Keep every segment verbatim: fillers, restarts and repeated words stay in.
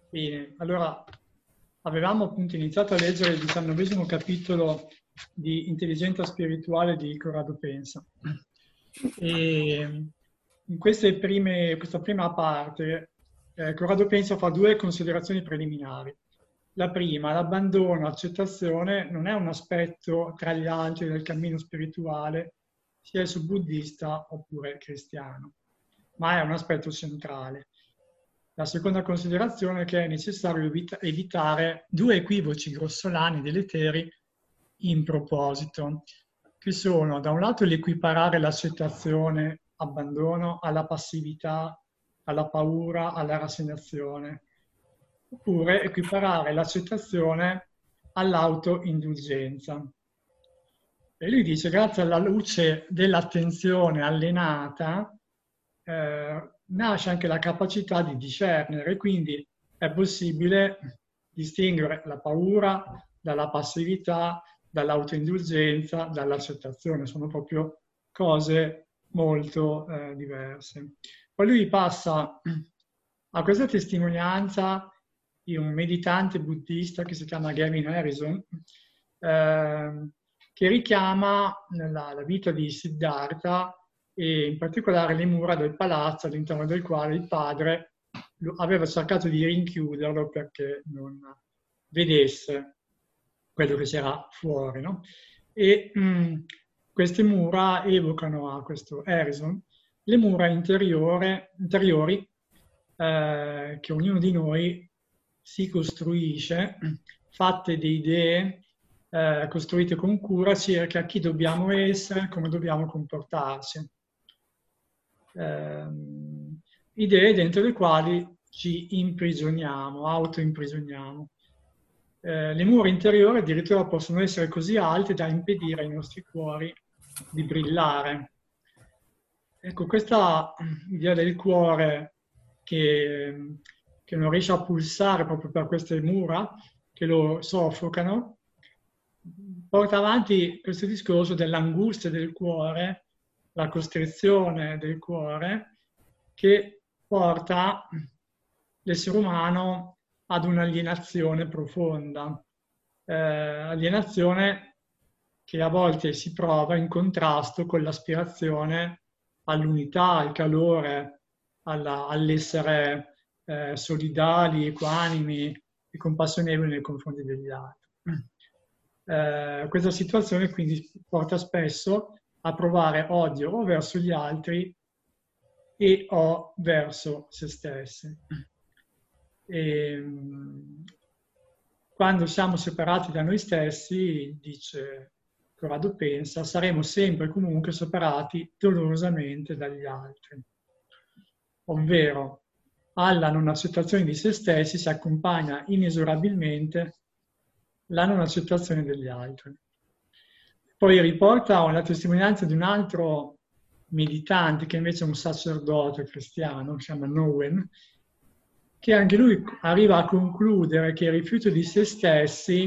Bene, allora avevamo appunto iniziato a leggere il diciannovesimo capitolo di Intelligenza spirituale di Corrado Pensa. E in queste prime, questa prima parte eh, Corrado Pensa fa due considerazioni preliminari. La prima, l'abbandono, l'accettazione non è un aspetto tra gli altri del cammino spirituale, sia esso buddista oppure cristiano, ma è un aspetto centrale. La seconda considerazione è che è necessario evita- evitare due equivoci grossolani deleteri in proposito, che sono da un lato l'equiparare l'accettazione, abbandono, alla passività, alla paura, alla rassegnazione, oppure equiparare l'accettazione all'autoindulgenza. E lui dice, grazie alla luce dell'attenzione allenata, eh, nasce anche la capacità di discernere, quindi è possibile distinguere la paura dalla passività, dall'autoindulgenza, dall'accettazione. Sono proprio cose molto eh, diverse. Poi lui passa a questa testimonianza di un meditante buddista che si chiama Gavin Harrison, eh, che richiama la, la vita di Siddhartha e in particolare le mura del palazzo all'interno del quale il padre aveva cercato di rinchiuderlo perché non vedesse quello che c'era fuori, no? E mh, queste mura evocano a questo Harrison le mura interiore, interiori eh, che ognuno di noi si costruisce, fatte di idee eh, costruite con cura circa chi dobbiamo essere, come dobbiamo comportarsi. Eh, idee dentro le quali ci imprigioniamo, autoimprigioniamo. Eh, le mura interiori addirittura possono essere così alte da impedire ai nostri cuori di brillare. Ecco, questa idea del cuore che, che non riesce a pulsare proprio per queste mura, che lo soffocano, porta avanti questo discorso dell'angustia del cuore, la costrizione del cuore, che porta l'essere umano ad un'alienazione profonda, eh, alienazione che a volte si prova in contrasto con l'aspirazione all'unità, al calore, alla, all'essere eh, solidali, equanimi e compassionevoli nei confronti degli altri. Eh, questa situazione quindi porta spesso a provare odio o verso gli altri e o verso se stessi. E, quando siamo separati da noi stessi, dice Corrado Pensa, saremo sempre e comunque separati dolorosamente dagli altri. Ovvero, alla non accettazione di se stessi si accompagna inesorabilmente la non accettazione degli altri. Poi riporta la testimonianza di un altro meditante, che invece è un sacerdote cristiano, si chiama Nowen, che anche lui arriva a concludere che il rifiuto di se stessi,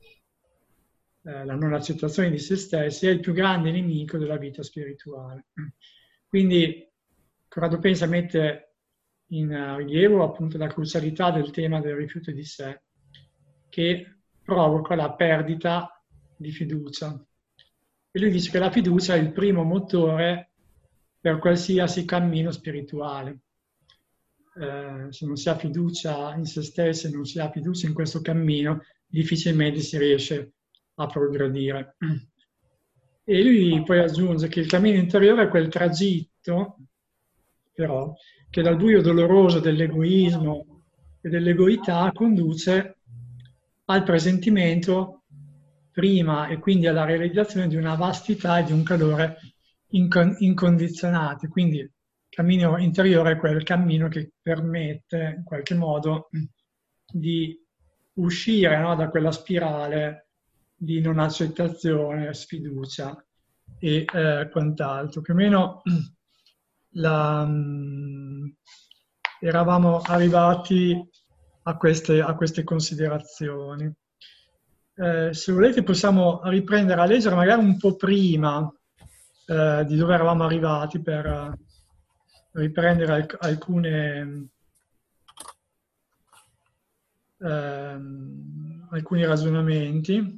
eh, la non accettazione di se stessi, è il più grande nemico della vita spirituale. Quindi Corrado Pensa mette in rilievo appunto la crucialità del tema del rifiuto di sé, che provoca la perdita di fiducia. E lui dice che la fiducia è il primo motore per qualsiasi cammino spirituale. Eh, se non si ha fiducia in se stessi, non si ha fiducia in questo cammino, difficilmente si riesce a progredire. E lui poi aggiunge che il cammino interiore è quel tragitto, però, che dal buio doloroso dell'egoismo e dell'egoità conduce al presentimento prima e quindi alla realizzazione di una vastità e di un calore incon- incondizionati. Quindi il cammino interiore è quel cammino che permette in qualche modo di uscire, no, da quella spirale di non accettazione, sfiducia e eh, quant'altro. Più o meno la, mh, eravamo arrivati a queste, a queste considerazioni. Eh, se volete possiamo riprendere a leggere magari un po' prima eh, di dove eravamo arrivati per uh, riprendere alc- alcune, ehm, alcuni ragionamenti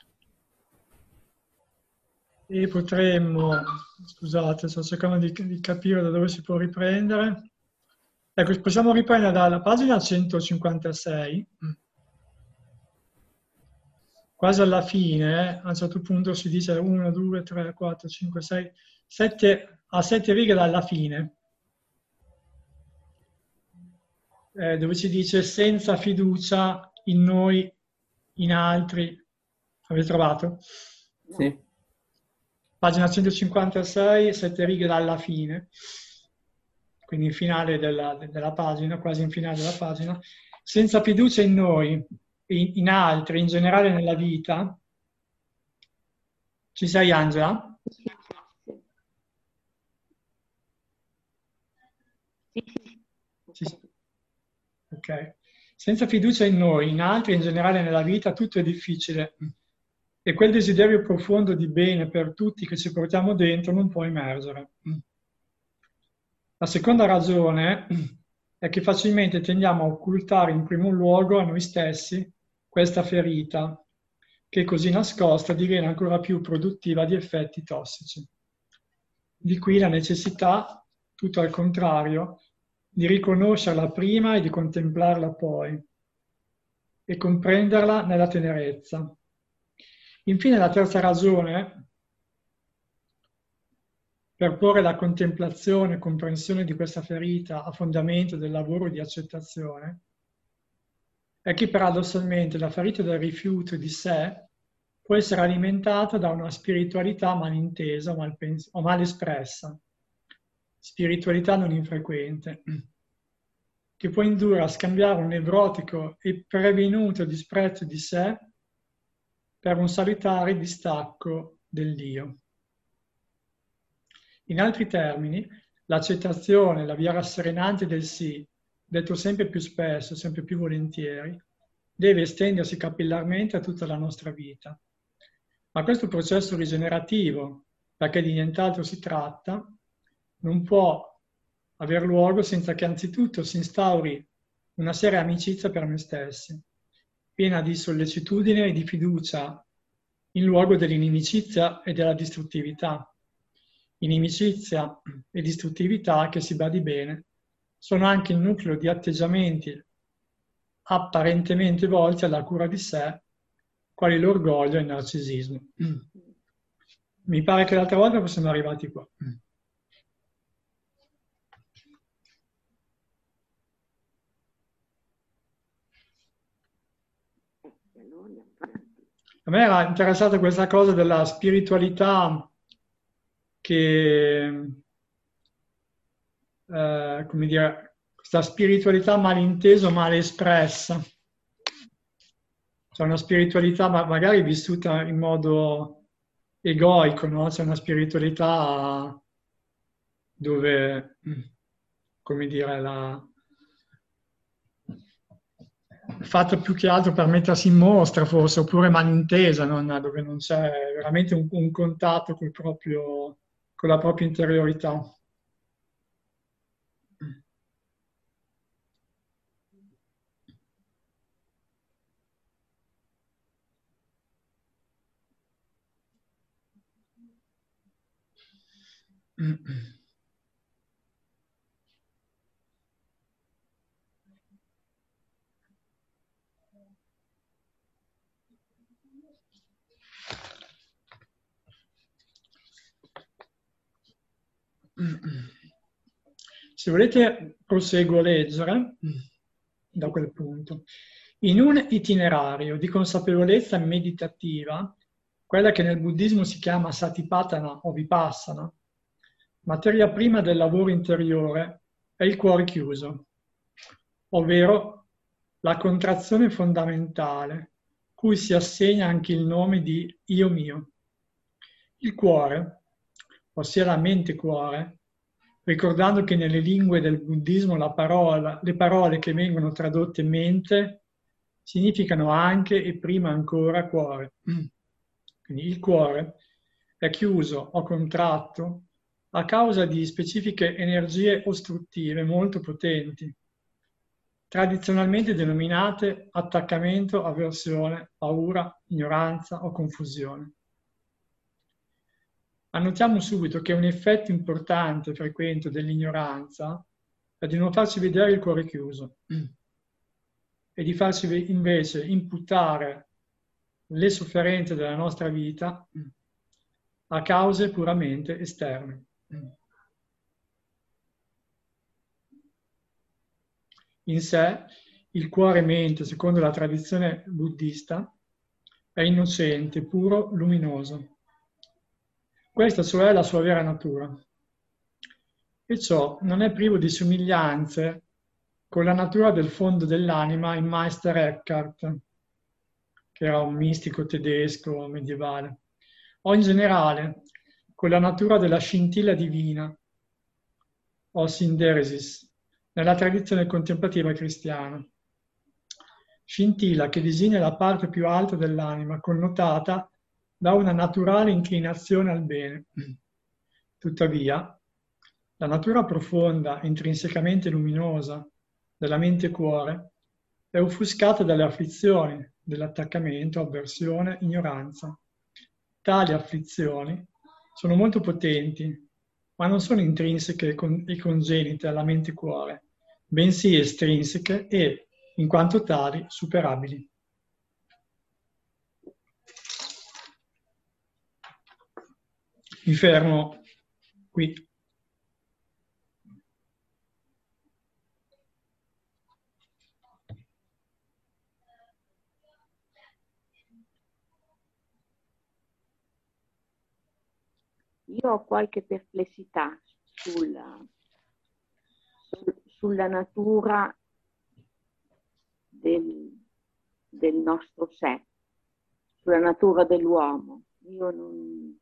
e potremmo, scusate, sto cercando di, di capire da dove si può riprendere. Ecco, possiamo riprendere dalla pagina centocinquantasei, quasi alla fine, a un certo punto si dice uno, due, tre, quattro, cinque, sei, sette, a sette righe dalla fine, eh, dove si dice senza fiducia in noi, in altri. Avete trovato? Sì. Pagina centocinquantasei, sette righe dalla fine, quindi in finale della, della pagina, quasi in finale della pagina. Senza fiducia in noi, in, in altri, in generale nella vita. Ci sei, Angela? Sì, sì, sì. Ci sei. Ok. Senza fiducia in noi, in altri, in generale nella vita, tutto è difficile. E quel desiderio profondo di bene per tutti che ci portiamo dentro non può emergere. La seconda ragione è che facilmente tendiamo a occultare in primo luogo a noi stessi questa ferita, che così nascosta diviene ancora più produttiva di effetti tossici. Di qui la necessità, tutto al contrario, di riconoscerla prima e di contemplarla poi, e comprenderla nella tenerezza. Infine la terza ragione, per porre la contemplazione e comprensione di questa ferita a fondamento del lavoro di accettazione, è che paradossalmente la ferita del rifiuto di sé può essere alimentata da una spiritualità malintesa o mal, pens- o mal espressa, spiritualità non infrequente, che può indurre a scambiare un nevrotico e prevenuto disprezzo di sé per un salutare distacco del Dio. In altri termini, l'accettazione, la via rasserenante del sì, detto sempre più spesso, sempre più volentieri, deve estendersi capillarmente a tutta la nostra vita. Ma questo processo rigenerativo, perché di nient'altro si tratta, non può aver luogo senza che anzitutto si instauri una seria amicizia per noi stessi, piena di sollecitudine e di fiducia, in luogo dell'inimicizia e della distruttività. Inimicizia e distruttività, che si badi bene, sono anche il nucleo di atteggiamenti apparentemente volti alla cura di sé, quali l'orgoglio e il narcisismo. Mi pare che l'altra volta siamo arrivati qua. A me era interessata questa cosa della spiritualità che, eh, come dire, questa spiritualità malintesa o male espressa. C'è una spiritualità ma magari vissuta in modo egoico, no? C'è una spiritualità dove, come dire, la fatta più che altro per mettersi in mostra forse, oppure malintesa, non, dove non c'è veramente un, un contatto col proprio, con la propria interiorità. Se volete proseguo a leggere da quel punto. In un itinerario di consapevolezza meditativa, quella che nel buddismo si chiama satipatthana o vipassana, materia prima del lavoro interiore è il cuore chiuso, ovvero la contrazione fondamentale, cui si assegna anche il nome di io mio. Il cuore, ossia la mente-cuore, ricordando che nelle lingue del buddismo la parola, le parole che vengono tradotte mente significano anche e prima ancora cuore. Quindi il cuore è chiuso o contratto a causa di specifiche energie ostruttive molto potenti, tradizionalmente denominate attaccamento, avversione, paura, ignoranza o confusione. Annotiamo subito che un effetto importante e frequente dell'ignoranza è di non farci vedere il cuore chiuso e di farci invece imputare le sofferenze della nostra vita a cause puramente esterne. In sé, il cuore-mente, secondo la tradizione buddista, è innocente, puro, luminoso. Questa cioè è la sua vera natura. E ciò non è privo di somiglianze con la natura del fondo dell'anima in Meister Eckhart, che era un mistico tedesco medievale, o in generale con la natura della scintilla divina, o synderesis, nella tradizione contemplativa cristiana. Scintilla che designa la parte più alta dell'anima, connotata da una naturale inclinazione al bene. Tuttavia, la natura profonda, intrinsecamente luminosa, della mente-cuore, è offuscata dalle afflizioni, dell'attaccamento, avversione, ignoranza. Tali afflizioni sono molto potenti, ma non sono intrinseche e congenite alla mente-cuore, bensì estrinseche e, in quanto tali, superabili. Mi fermo qui. Io ho qualche perplessità sulla, sulla natura del, del nostro sé, sulla natura dell'uomo. Io non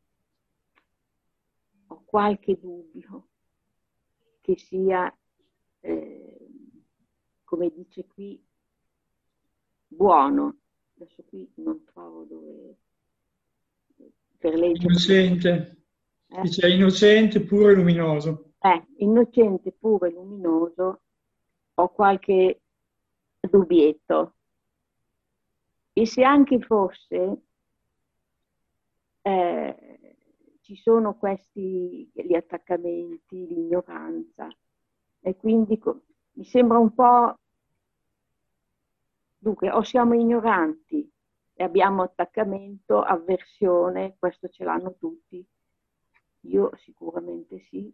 ho qualche dubbio che sia, eh, come dice qui, buono. Adesso qui non trovo dove per leggere. Innocente. Eh? Dice innocente, puro e luminoso. Eh, innocente, puro e luminoso, ho qualche dubbietto. E se anche fosse, eh, ci sono questi, gli attaccamenti, l'ignoranza, e quindi mi sembra un po', dunque, o siamo ignoranti e abbiamo attaccamento, avversione, questo ce l'hanno tutti, io sicuramente sì.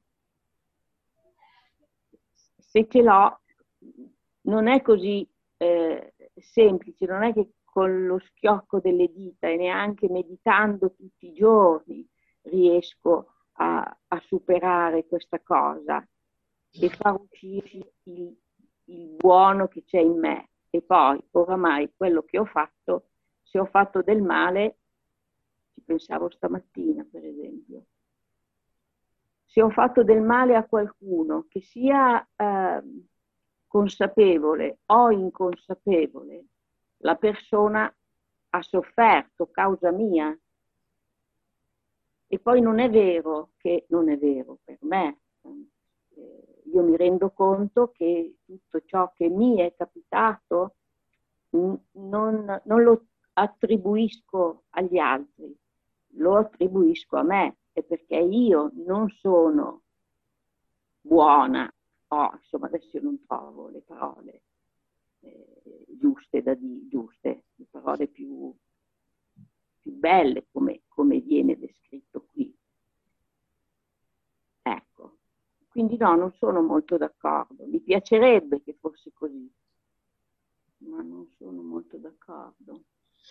Se ce l'ho, non è così eh, semplice, non è che con lo schiocco delle dita e neanche meditando tutti i giorni riesco a, a superare questa cosa e far uscire il, il buono che c'è in me. E poi, oramai, quello che ho fatto, se ho fatto del male, ci pensavo stamattina, per esempio, se ho fatto del male a qualcuno, che sia eh, consapevole o inconsapevole, la persona ha sofferto causa mia. E poi non è vero che non è vero per me. Eh, io mi rendo conto che tutto ciò che mi è capitato non, non lo attribuisco agli altri, lo attribuisco a me. È perché io non sono buona, o insomma adesso io non trovo le parole eh, giuste da dire, giuste, le parole più, più belle come, come viene descritto qui. Ecco, quindi no, non sono molto d'accordo, mi piacerebbe che fosse così, ma non sono molto d'accordo.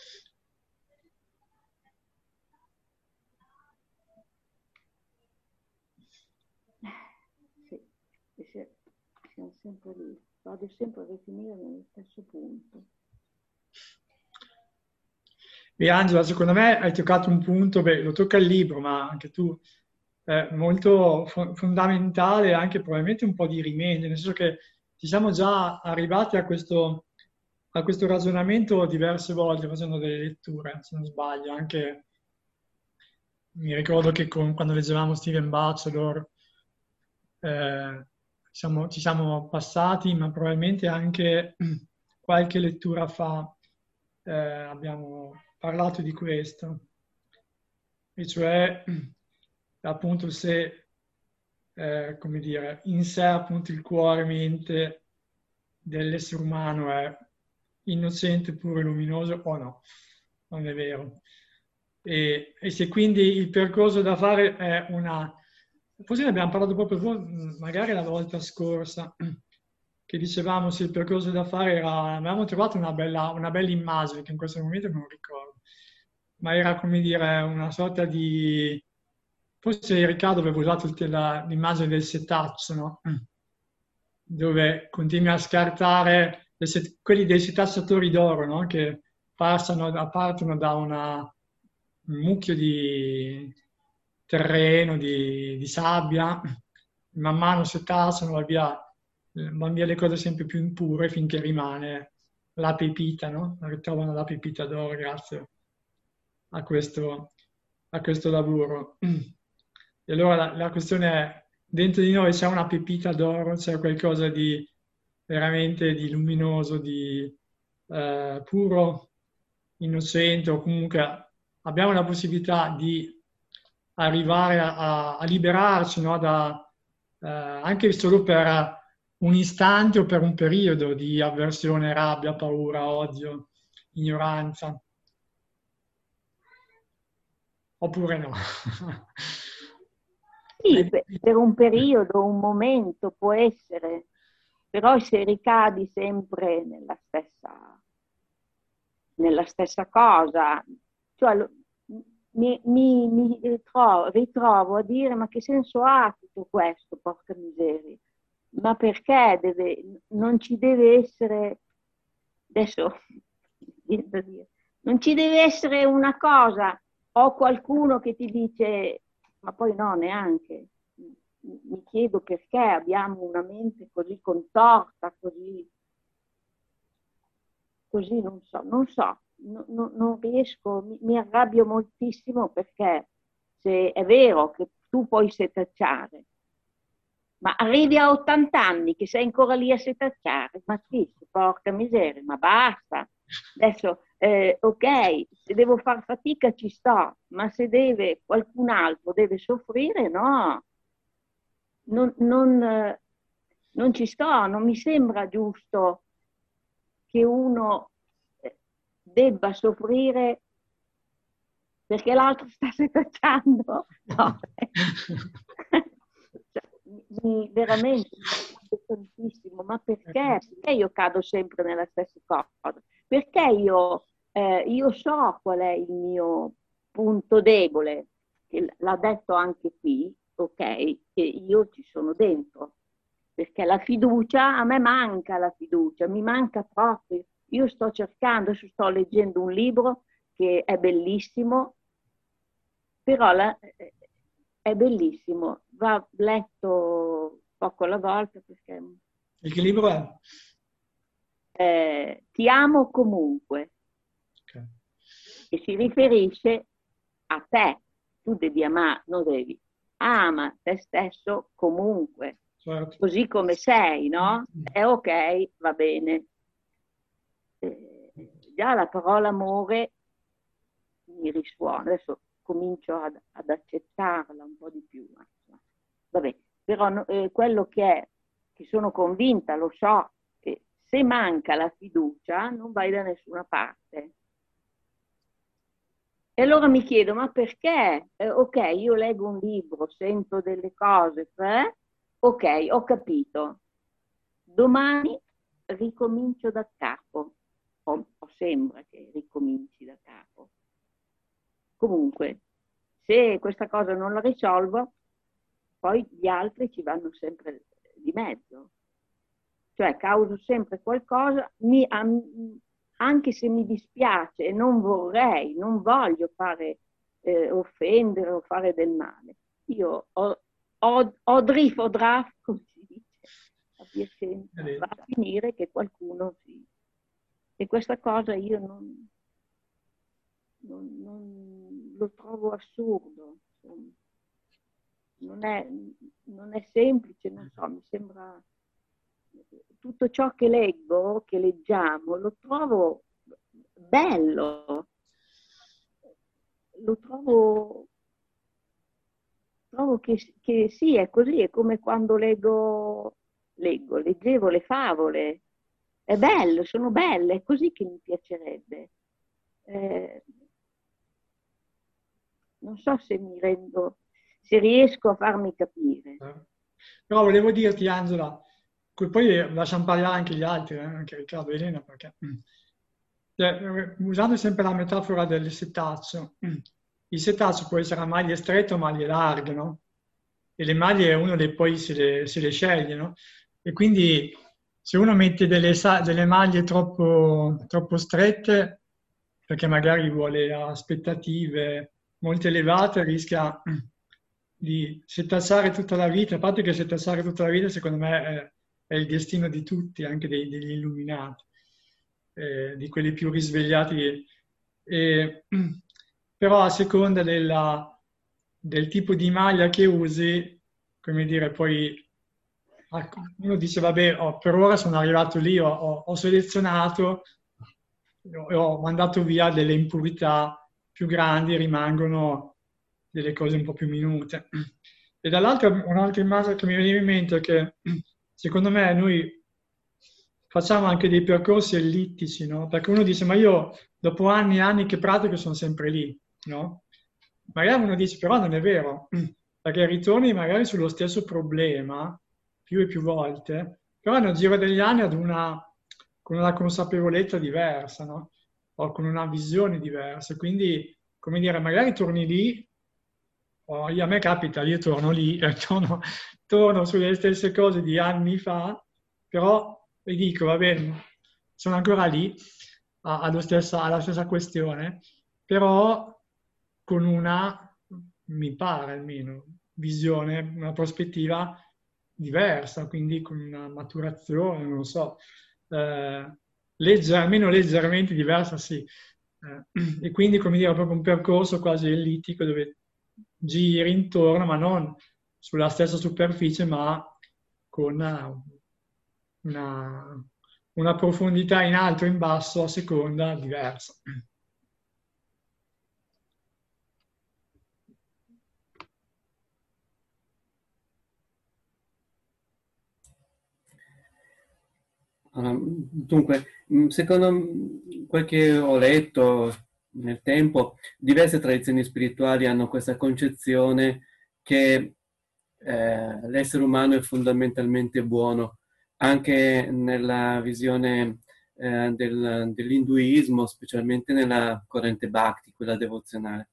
Siamo sempre lì, vado sempre a rifinire nello stesso punto. E Angela, secondo me hai toccato un punto, beh, lo tocca il libro, ma anche tu, eh, molto fo- fondamentale, anche probabilmente un po' di rimedio, nel senso che ci siamo già arrivati a questo, a questo ragionamento diverse volte facendo delle letture, se non sbaglio, anche mi ricordo che con- quando leggevamo Steven Batchelor, eh, siamo, ci siamo passati, ma probabilmente anche qualche lettura fa eh, abbiamo parlato di questo, e cioè appunto se, eh, come dire, in sé appunto il cuore, mente dell'essere umano è innocente, puro e luminoso o no, non è vero. E, e se quindi il percorso da fare è una... Forse ne abbiamo parlato proprio magari la volta scorsa, che dicevamo se il percorso da fare era... Avevamo trovato una bella, una bella immagine, che in questo momento non ricordo, ma era come dire una sorta di... Forse Riccardo aveva usato l'immagine del setaccio, no? Dove continui a scartare set, quelli dei setacciatori d'oro, no? Che passano, partono da una, un mucchio di terreno, di, di sabbia, man mano setacciano, va via, vanno via le cose sempre più impure finché rimane la pepita, no? Ritrovano la pepita d'oro grazie a questo, a questo lavoro. E allora la, la questione è, dentro di noi c'è una pepita d'oro, c'è qualcosa di veramente di luminoso, di eh, puro, innocente, o comunque abbiamo la possibilità di arrivare a, a liberarci, no, da, eh, anche solo per un istante o per un periodo di avversione, rabbia, paura, odio, ignoranza. Oppure no. Sì, per un periodo, un momento può essere, però se ricadi sempre nella stessa, nella stessa cosa, cioè mi, mi, mi ritrovo, ritrovo a dire ma che senso ha tutto questo, porca miseria, ma perché deve, non ci deve essere, adesso non ci deve essere una cosa o qualcuno che ti dice, ma poi no, neanche. Mi chiedo perché abbiamo una mente così contorta, così, così non so, non so, no, no, non riesco, mi, mi arrabbio moltissimo perché se è vero che tu puoi setacciare, ma arrivi a ottanta anni che sei ancora lì a setacciare, ma sì, porca miseria, ma basta. Adesso, eh, ok, se devo far fatica ci sto, ma se deve qualcun altro deve soffrire, no. Non, non, eh, non ci sto, non mi sembra giusto che uno eh, debba soffrire perché l'altro sta setacciando. No. Mi, veramente mi arrabbio tantissimo, ma perché? Perché io cado sempre nella stessa cosa? Perché io, eh, io so qual è il mio punto debole, che l'ha detto anche qui, ok, che io ci sono dentro, perché la fiducia, a me manca la fiducia, mi manca proprio. Io sto cercando, adesso sto leggendo un libro che è bellissimo, però la, è bellissimo, va letto poco alla volta perché... E che libro è? Eh, Ti amo comunque, Okay. che si riferisce a te, tu devi amare, non devi, ama te stesso comunque, Certo. così come sei, no? È ok, va bene. Eh, già la parola amore mi risuona, adesso comincio ad, ad accettarla un po' di più. Ma, vabbè, però eh, quello che è, che sono convinta, lo so, che se manca la fiducia non vai da nessuna parte. E allora mi chiedo, ma perché? Eh, ok, io leggo un libro, sento delle cose, eh? Ok, ho capito. Domani ricomincio da capo, o, o sembra che ricominci da capo. Comunque, se questa cosa non la risolvo, poi gli altri ci vanno sempre di mezzo. Cioè, causo sempre qualcosa, mi, anche se mi dispiace e non vorrei, non voglio fare eh, offendere o fare del male. Io ho, ho, ho drif o draf, come si dice, a Piacenza, va a finire che qualcuno si... E questa cosa io non... Non, non, lo trovo assurdo. Insomma. non è, non è semplice, non so, mi sembra... Tutto ciò che leggo, che leggiamo, lo trovo bello, lo trovo, trovo che, che sì, è così, è come quando leggo, leggo, leggevo le favole, è bello, sono belle, è così che mi piacerebbe. Eh, non so se mi rendo, se riesco a farmi capire. Però volevo dirti, Angela, poi lasciamo parlare anche gli altri, eh, anche Riccardo e Elena, perché cioè, usando sempre la metafora del setaccio, il setaccio può essere a maglie strette o maglie larghe, no? E le maglie uno le, poi se le, se le sceglie, no? E quindi se uno mette delle, delle maglie troppo, troppo strette, perché magari vuole aspettative molto elevate, rischia di setacciare tutta la vita. A parte che setacciare tutta la vita, secondo me, è, è il destino di tutti, anche dei, degli illuminati, eh, di quelli più risvegliati. E, però a seconda della, del tipo di maglia che usi, come dire, poi uno dice, vabbè, oh, per ora sono arrivato lì, ho, ho, ho selezionato, ho, ho mandato via delle impurità più grandi, rimangono delle cose un po' più minute. E dall'altro, un'altra immagine che mi veniva in mente è che, secondo me, noi facciamo anche dei percorsi ellittici, no? Perché uno dice, ma io dopo anni e anni che pratico sono sempre lì, no? Magari uno dice, però non è vero, perché ritorni magari sullo stesso problema più e più volte, però nel giro degli anni ad una, con una consapevolezza diversa, no? O con una visione diversa. Quindi, come dire, magari torni lì, o io, a me capita, io torno lì, eh, torno, torno sulle stesse cose di anni fa, però vi dico, va bene, sono ancora lì, allo stessa, alla stessa questione, però con una, mi pare almeno, visione, una prospettiva diversa, quindi con una maturazione, non so, eh, legger, almeno leggermente diversa, sì. Eh, e quindi, come dire, proprio un percorso quasi ellittico dove giri intorno, ma non sulla stessa superficie, ma con una, una, una profondità in alto e in basso a seconda diversa. Dunque, secondo quel che ho letto nel tempo, diverse tradizioni spirituali hanno questa concezione che eh, l'essere umano è fondamentalmente buono, anche nella visione eh, del, dell'induismo, specialmente nella corrente Bhakti, quella devozionale.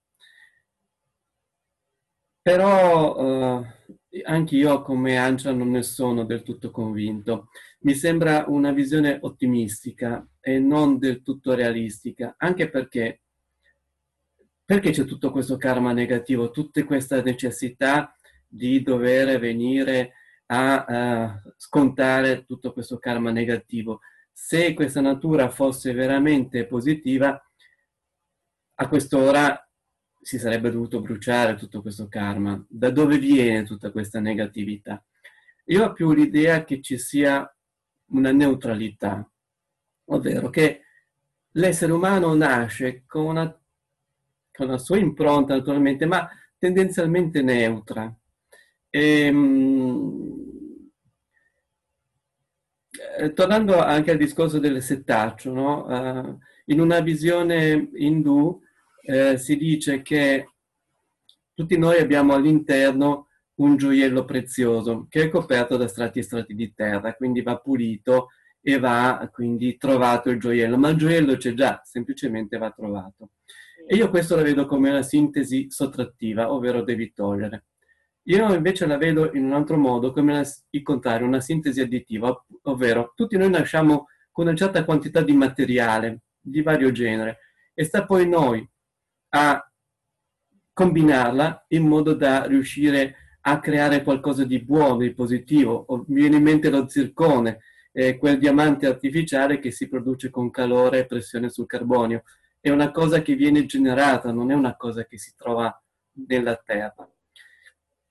Però eh, anche io come Angela non ne sono del tutto convinto. Mi sembra una visione ottimistica e non del tutto realistica, anche perché, perché c'è tutto questo karma negativo, tutta questa necessità di dover venire a, a scontare tutto questo karma negativo. Se questa natura fosse veramente positiva, a quest'ora si sarebbe dovuto bruciare tutto questo karma. Da dove viene tutta questa negatività? Io ho più l'idea che ci sia una neutralità, ovvero che l'essere umano nasce con una, con una sua impronta naturalmente, ma tendenzialmente neutra. E, mh, eh, tornando anche al discorso del settaccio, no? Uh, in una visione indù eh, si dice che tutti noi abbiamo all'interno un gioiello prezioso che è coperto da strati e strati di terra, quindi va pulito e va quindi trovato il gioiello, ma il gioiello c'è già, semplicemente va trovato. E io questo la vedo come una sintesi sottrattiva, ovvero devi togliere. Io invece la vedo in un altro modo, come una, il contrario, una sintesi additiva, ovvero tutti noi nasciamo con una certa quantità di materiale di vario genere e sta poi noi a combinarla in modo da riuscire a creare qualcosa di buono, di positivo. Mi viene in mente lo zircone, eh, quel diamante artificiale che si produce con calore e pressione sul carbonio. È una cosa che viene generata, non è una cosa che si trova nella terra.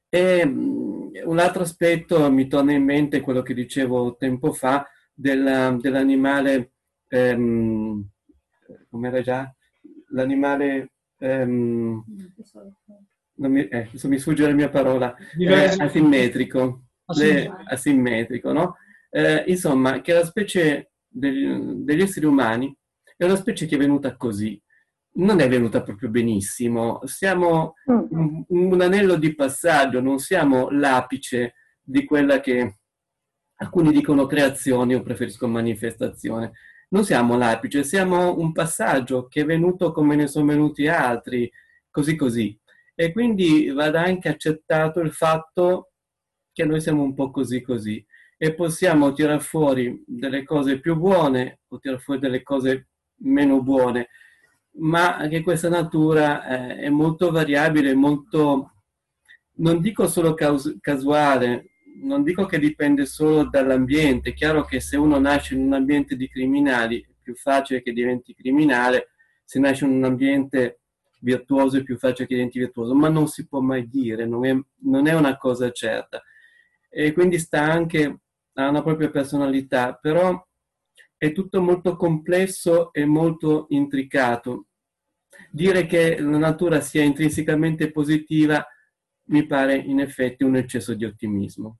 E um, un altro aspetto mi torna in mente quello che dicevo tempo fa del, dell'animale, ehm, come era già? L'animale, ehm, non mi, eh, adesso mi sfugge la mia parola, eh, Diversi. asimmetrico, le, Asimmetrico. asimmetrico, no? Eh, insomma, che la specie degli, degli esseri umani è una specie che è venuta così, non è venuta proprio benissimo, siamo Mm. un, un anello di passaggio, non siamo l'apice di quella che alcuni dicono creazione, io preferisco manifestazione. Non siamo l'apice, siamo un passaggio che è venuto come ne sono venuti altri, così così. E quindi va anche accettato il fatto che noi siamo un po' così così e possiamo tirare fuori delle cose più buone o tirare fuori delle cose meno buone, ma che questa natura eh, è molto variabile, molto, non dico solo caus- casuale, non dico che dipende solo dall'ambiente. È chiaro che se uno nasce in un ambiente di criminali è più facile che diventi criminale, se nasce in un ambiente virtuoso è più facile che diventi virtuoso, ma non si può mai dire, non è, non è una cosa certa. E quindi sta anche a una propria personalità, però è tutto molto complesso e molto intricato. Dire che la natura sia intrinsecamente positiva mi pare in effetti un eccesso di ottimismo.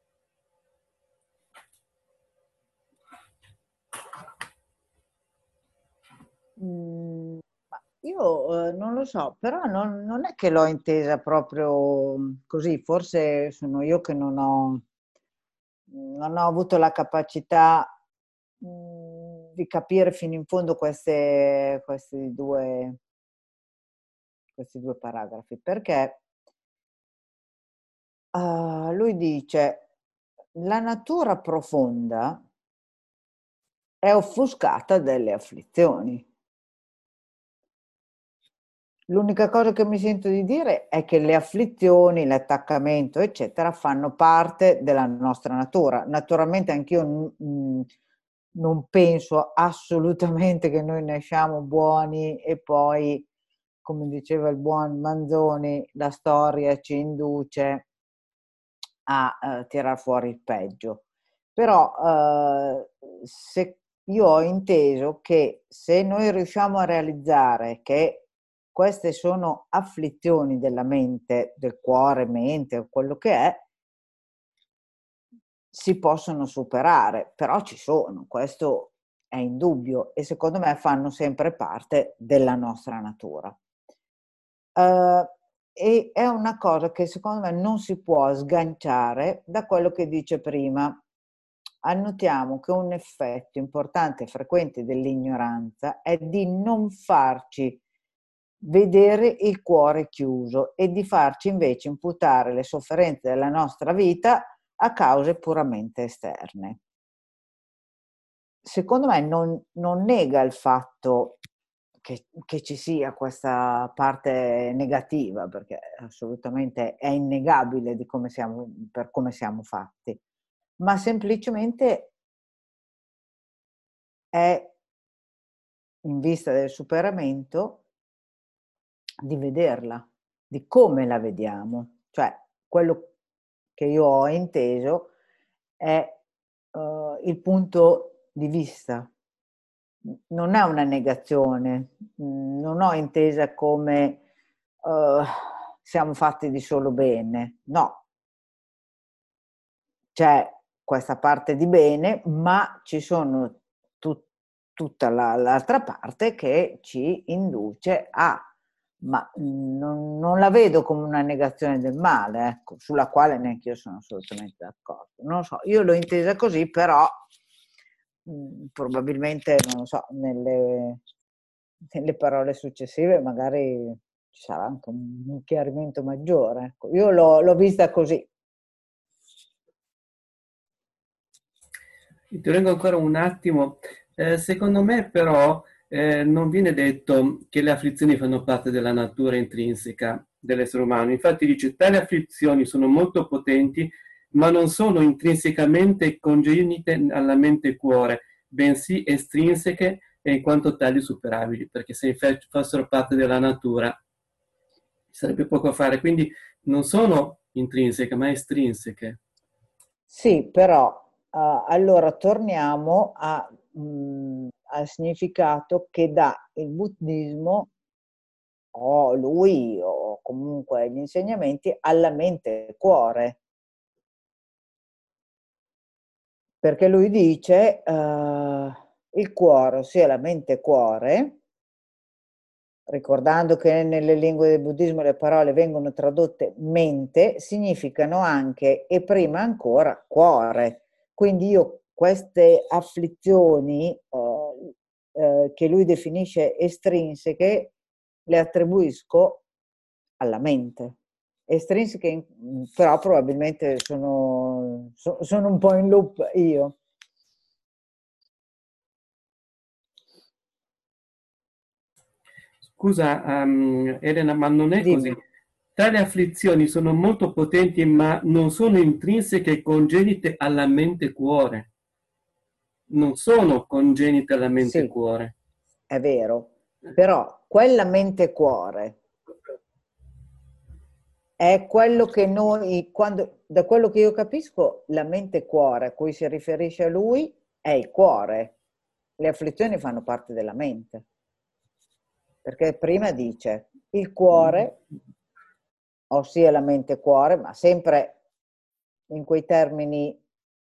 Mm, ma io eh, non lo so, però non, non è che l'ho intesa proprio così, forse sono io che non ho, non ho avuto la capacità mm, di capire fino in fondo queste, questi due, questi due paragrafi, perché ah, lui dice la natura profonda è offuscata dalle afflizioni. L'unica cosa che mi sento di dire è che le afflizioni, l'attaccamento, eccetera, fanno parte della nostra natura. Naturalmente anch'io mh, non penso assolutamente che noi nasciamo buoni e poi, come diceva il buon Manzoni, la storia ci induce a eh, tirar fuori il peggio. Però eh, se io ho inteso che se noi riusciamo a realizzare che queste sono afflizioni della mente, del cuore, mente, o quello che è, si possono superare, però ci sono, questo è indubbio e secondo me fanno sempre parte della nostra natura. Uh, e è una cosa che secondo me non si può sganciare da quello che dice prima. Annotiamo che un effetto importante e frequente dell'ignoranza è di non farci vedere il cuore chiuso e di farci invece imputare le sofferenze della nostra vita a cause puramente esterne. Secondo me non, non nega il fatto che, che ci sia questa parte negativa, perché assolutamente è innegabile di come siamo, per come siamo fatti, ma semplicemente è in vista del superamento di vederla, di come la vediamo. Cioè, quello che io ho inteso è uh, il punto di vista. Non è una negazione, non ho intesa come uh, siamo fatti di solo bene, no. C'è questa parte di bene, ma ci sono tut- tutta la, l'altra parte che ci induce a, ma non, non la vedo come una negazione del male, ecco, sulla quale neanche io sono assolutamente d'accordo. Non lo so, io l'ho intesa così, però mh, probabilmente, non lo so, nelle, nelle parole successive magari ci sarà anche un, un chiarimento maggiore. Ecco. Io l'ho, l'ho vista così. Ti tengo ancora un attimo. Eh, secondo me però eh, non viene detto che le afflizioni fanno parte della natura intrinseca dell'essere umano. Infatti dice tali afflizioni sono molto potenti, ma non sono intrinsecamente congenite alla mente e cuore, bensì estrinseche e in quanto tali superabili, perché se fossero parte della natura sarebbe poco a fare. Quindi non sono intrinseche, ma estrinseche. Sì, però uh, allora torniamo a, mh, al significato che dà il buddismo o lui o comunque gli insegnamenti alla mente e cuore. Perché lui dice uh, il cuore, ossia la mente e cuore, ricordando che nelle lingue del buddismo le parole vengono tradotte mente, significano anche e prima ancora cuore. Quindi io queste afflizioni eh, eh, che lui definisce estrinseche le attribuisco alla mente. Estrinseche però probabilmente sono, sono un po' in loop io. Scusa, um, Elena, ma non è Dimmi. così. Tali afflizioni sono molto potenti, ma non sono intrinseche e congenite alla mente cuore. Non sono congenite alla mente Sì, cuore. è vero, però quella mente-cuore è quello che noi, quando, da quello che io capisco, la mente-cuore a cui si riferisce a lui è il cuore. Le afflizioni fanno parte della mente, perché prima dice il cuore, ossia la mente-cuore, ma sempre in quei termini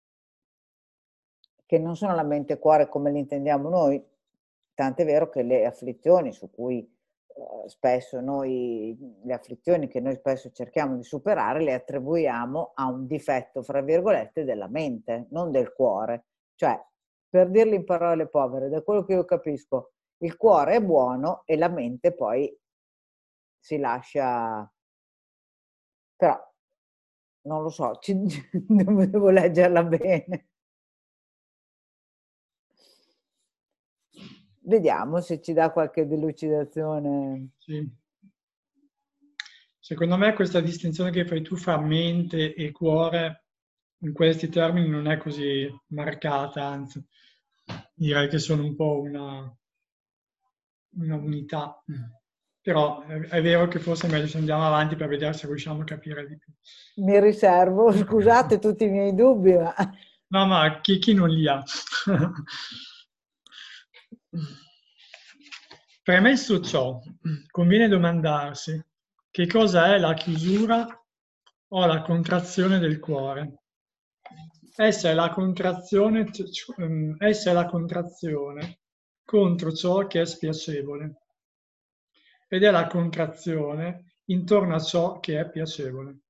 che non sono la mente e cuore come li intendiamo noi, tant'è vero che le afflizioni su cui eh, spesso noi, le afflizioni che noi spesso cerchiamo di superare, le attribuiamo a un difetto, fra virgolette, della mente, non del cuore. Cioè, per dirlo in parole povere, da quello che io capisco, il cuore è buono e la mente poi si lascia... Però, non lo so, ci... devo leggerla bene. Vediamo se ci dà qualche delucidazione. Sì. Secondo me questa distinzione che fai tu fra mente e cuore in questi termini non è così marcata, anzi direi che sono un po' una, una unità. Però è, è vero che forse è meglio se andiamo avanti per vedere se riusciamo a capire di più. Mi riservo, scusate tutti i miei dubbi, ma... No, ma chi, chi non li ha? Premesso ciò, conviene domandarsi che cosa è la chiusura o la contrazione del cuore. Essa è la contrazione, essa è la contrazione contro ciò che è spiacevole ed è la contrazione intorno a ciò che è piacevole.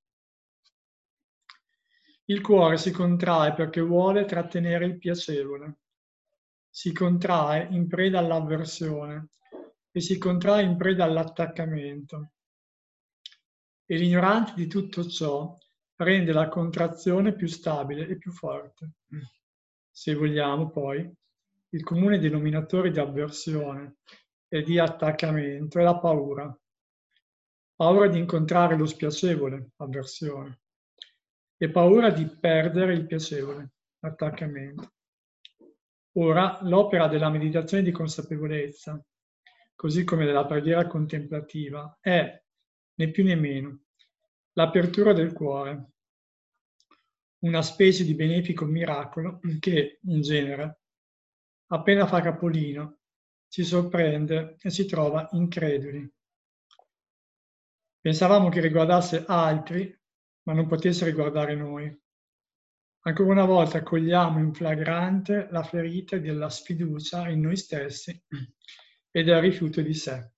Il cuore si contrae perché vuole trattenere il piacevole, si contrae in preda all'avversione e si contrae in preda all'attaccamento. E l'ignoranza di tutto ciò rende la contrazione più stabile e più forte. Se vogliamo, poi, il comune denominatore di avversione e di attaccamento è la paura. Paura di incontrare lo spiacevole, avversione, e paura di perdere il piacevole, attaccamento. Ora, l'opera della meditazione di consapevolezza, così come della preghiera contemplativa, è, né più né meno, l'apertura del cuore, una specie di benefico miracolo che, in genere, appena fa capolino, ci sorprende e ci trova increduli. Pensavamo che riguardasse altri, ma non potesse riguardare noi. Ancora una volta cogliamo in flagrante la ferita della sfiducia in noi stessi e del rifiuto di sé.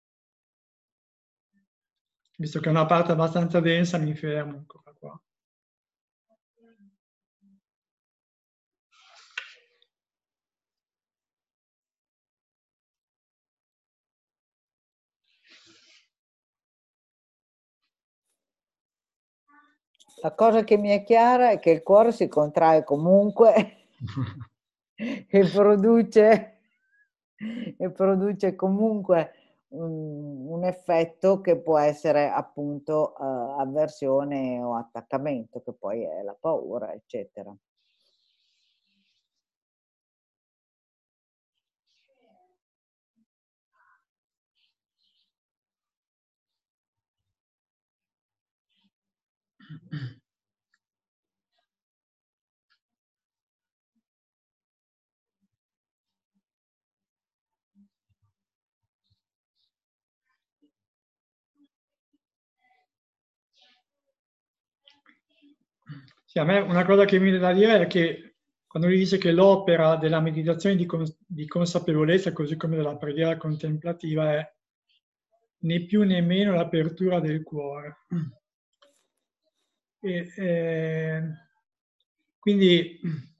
Visto che è una parte abbastanza densa, mi fermo ancora qua. La cosa che mi è chiara è che il cuore si contrae comunque e produce, e produce comunque un, un effetto che può essere appunto uh, avversione o attaccamento, che poi è la paura, eccetera. Sì, a me una cosa che mi viene da dire è che quando lui dice che l'opera della meditazione di, cons- di consapevolezza, così come della preghiera contemplativa, è né più né meno l'apertura del cuore. E, eh, quindi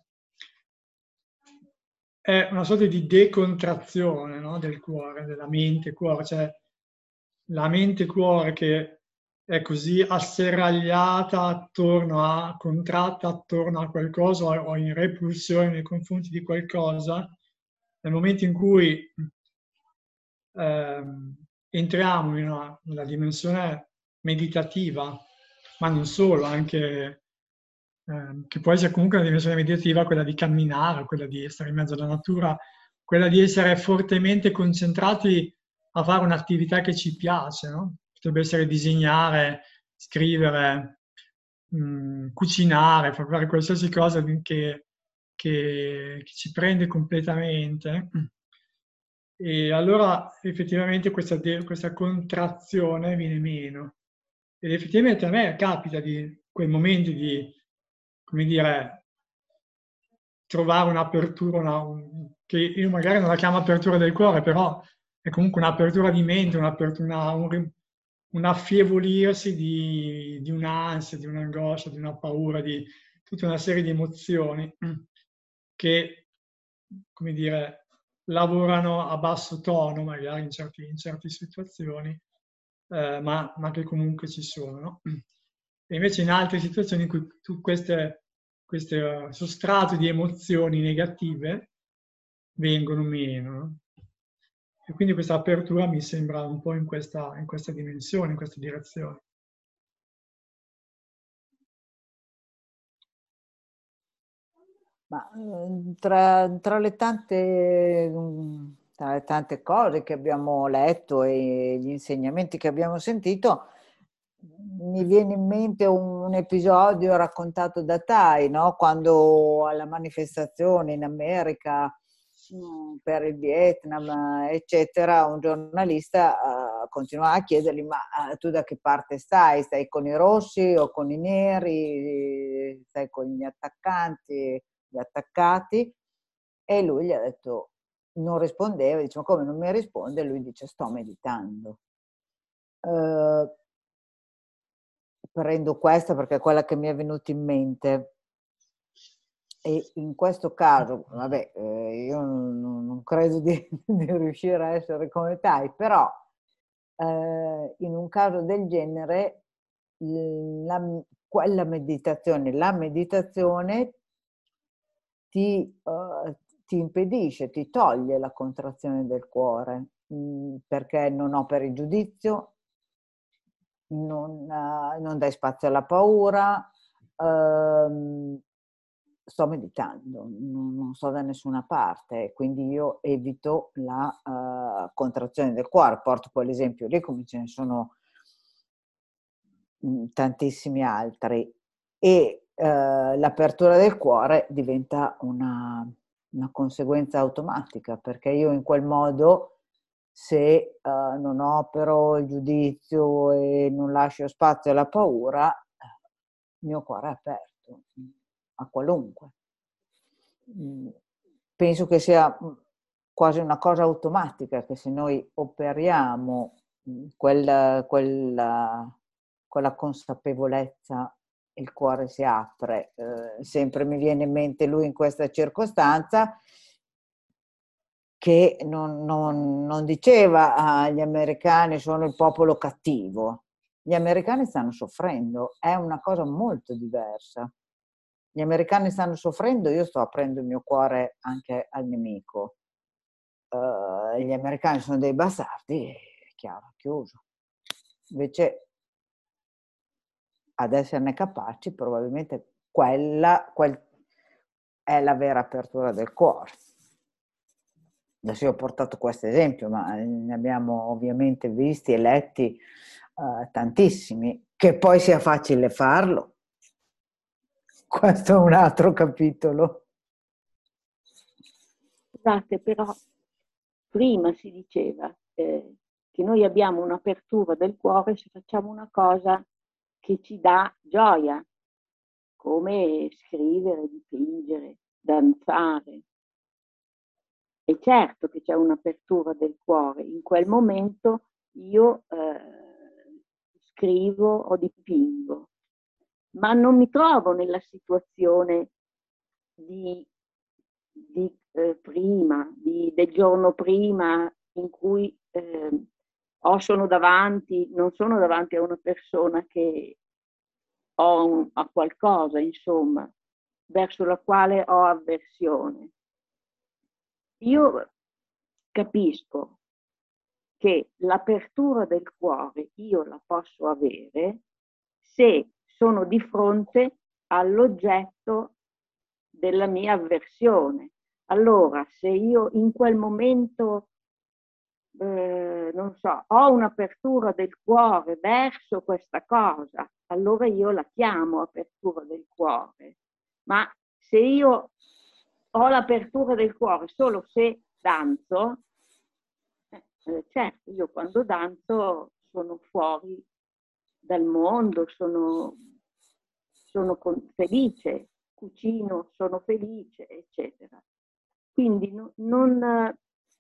è una sorta di decontrazione, no, del cuore, della mente-cuore, cioè la mente-cuore che è così asserragliata attorno a, contratta attorno a qualcosa o in repulsione nei confronti di qualcosa, nel momento in cui eh, entriamo in una, una dimensione meditativa, ma non solo, anche eh, che può essere comunque una dimensione meditativa, quella di camminare, quella di essere in mezzo alla natura, quella di essere fortemente concentrati a fare un'attività che ci piace, no? Potrebbe essere disegnare, scrivere, mh, cucinare, fare qualsiasi cosa che, che, che ci prende completamente. E allora effettivamente questa, de- questa contrazione viene meno. Ed effettivamente a me capita di quei momenti di, come dire, trovare un'apertura, una, un- che io magari non la chiamo apertura del cuore, però è comunque un'apertura di mente, un'apertura, un, ri- un affievolirsi di, di un'ansia, di un'angoscia, di una paura, di tutta una serie di emozioni che, come dire, lavorano a basso tono, magari in, certi, in certe situazioni, eh, ma, ma che comunque ci sono. No? E invece in altre situazioni in cui tu queste, queste uh, sostrato di emozioni negative vengono meno. No? E quindi questa apertura mi sembra un po' in questa, in questa dimensione, in questa direzione. Ma tra, tra le tante, tra le tante cose che abbiamo letto e gli insegnamenti che abbiamo sentito, mi viene in mente un episodio raccontato da Tai, no? Quando alla manifestazione in America per il Vietnam, eccetera, un giornalista uh, continuava a chiedergli: ma uh, tu da che parte stai? Stai con i rossi o con i neri? Stai con gli attaccanti, gli attaccati? E lui gli ha detto, non rispondeva, dice: ma come non mi risponde? E lui dice: sto meditando. Uh, prendo questa perché è quella che mi è venuta in mente. E in questo caso, vabbè, eh, io non, non credo di, di riuscire a essere come Tai, però eh, in un caso del genere, la, quella meditazione, la meditazione ti, uh, ti impedisce, ti toglie la contrazione del cuore, mh, perché non operi giudizio, non, uh, non dai spazio alla paura. Uh, sto meditando, non, non sto da nessuna parte, quindi io evito la uh, contrazione del cuore. Porto quell'esempio lì, come ce ne sono mh, tantissimi altri, e uh, l'apertura del cuore diventa una, una conseguenza automatica, perché io in quel modo, se uh, non opero il giudizio e non lascio spazio alla paura, il mio cuore è aperto a qualunque. Penso che sia quasi una cosa automatica, che se noi operiamo quella, quella, quella consapevolezza, il cuore si apre. Eh, sempre mi viene in mente lui in questa circostanza, che non, non, non diceva ah, gli americani sono il popolo cattivo. Gli americani stanno soffrendo, è una cosa molto diversa. Gli americani stanno soffrendo, io sto aprendo il mio cuore anche al nemico. Uh, gli americani sono dei bastardi, è chiaro, chiuso. Invece, ad esserne capaci, probabilmente quella quel, è la vera apertura del cuore. Adesso io ho portato questo esempio, ma ne abbiamo ovviamente visti e letti uh, tantissimi che poi sia facile farlo. Questo è un altro capitolo. Scusate, però prima si diceva eh, che noi abbiamo un'apertura del cuore se facciamo una cosa che ci dà gioia, come scrivere, dipingere, danzare. E certo che c'è un'apertura del cuore. In quel momento io eh, scrivo o dipingo, ma non mi trovo nella situazione di, di eh, prima, di, del giorno prima in cui eh, o sono davanti, non sono davanti a una persona che ho un, a qualcosa, insomma, verso la quale ho avversione. Io capisco che l'apertura del cuore io la posso avere se sono di fronte all'oggetto della mia avversione. Allora, se io in quel momento, eh, non so, ho un'apertura del cuore verso questa cosa, allora io la chiamo apertura del cuore. Ma se io ho l'apertura del cuore solo se danzo, eh, certo, io quando danzo sono fuori dal mondo, sono, sono con, felice, cucino, sono felice, eccetera. Quindi no, non...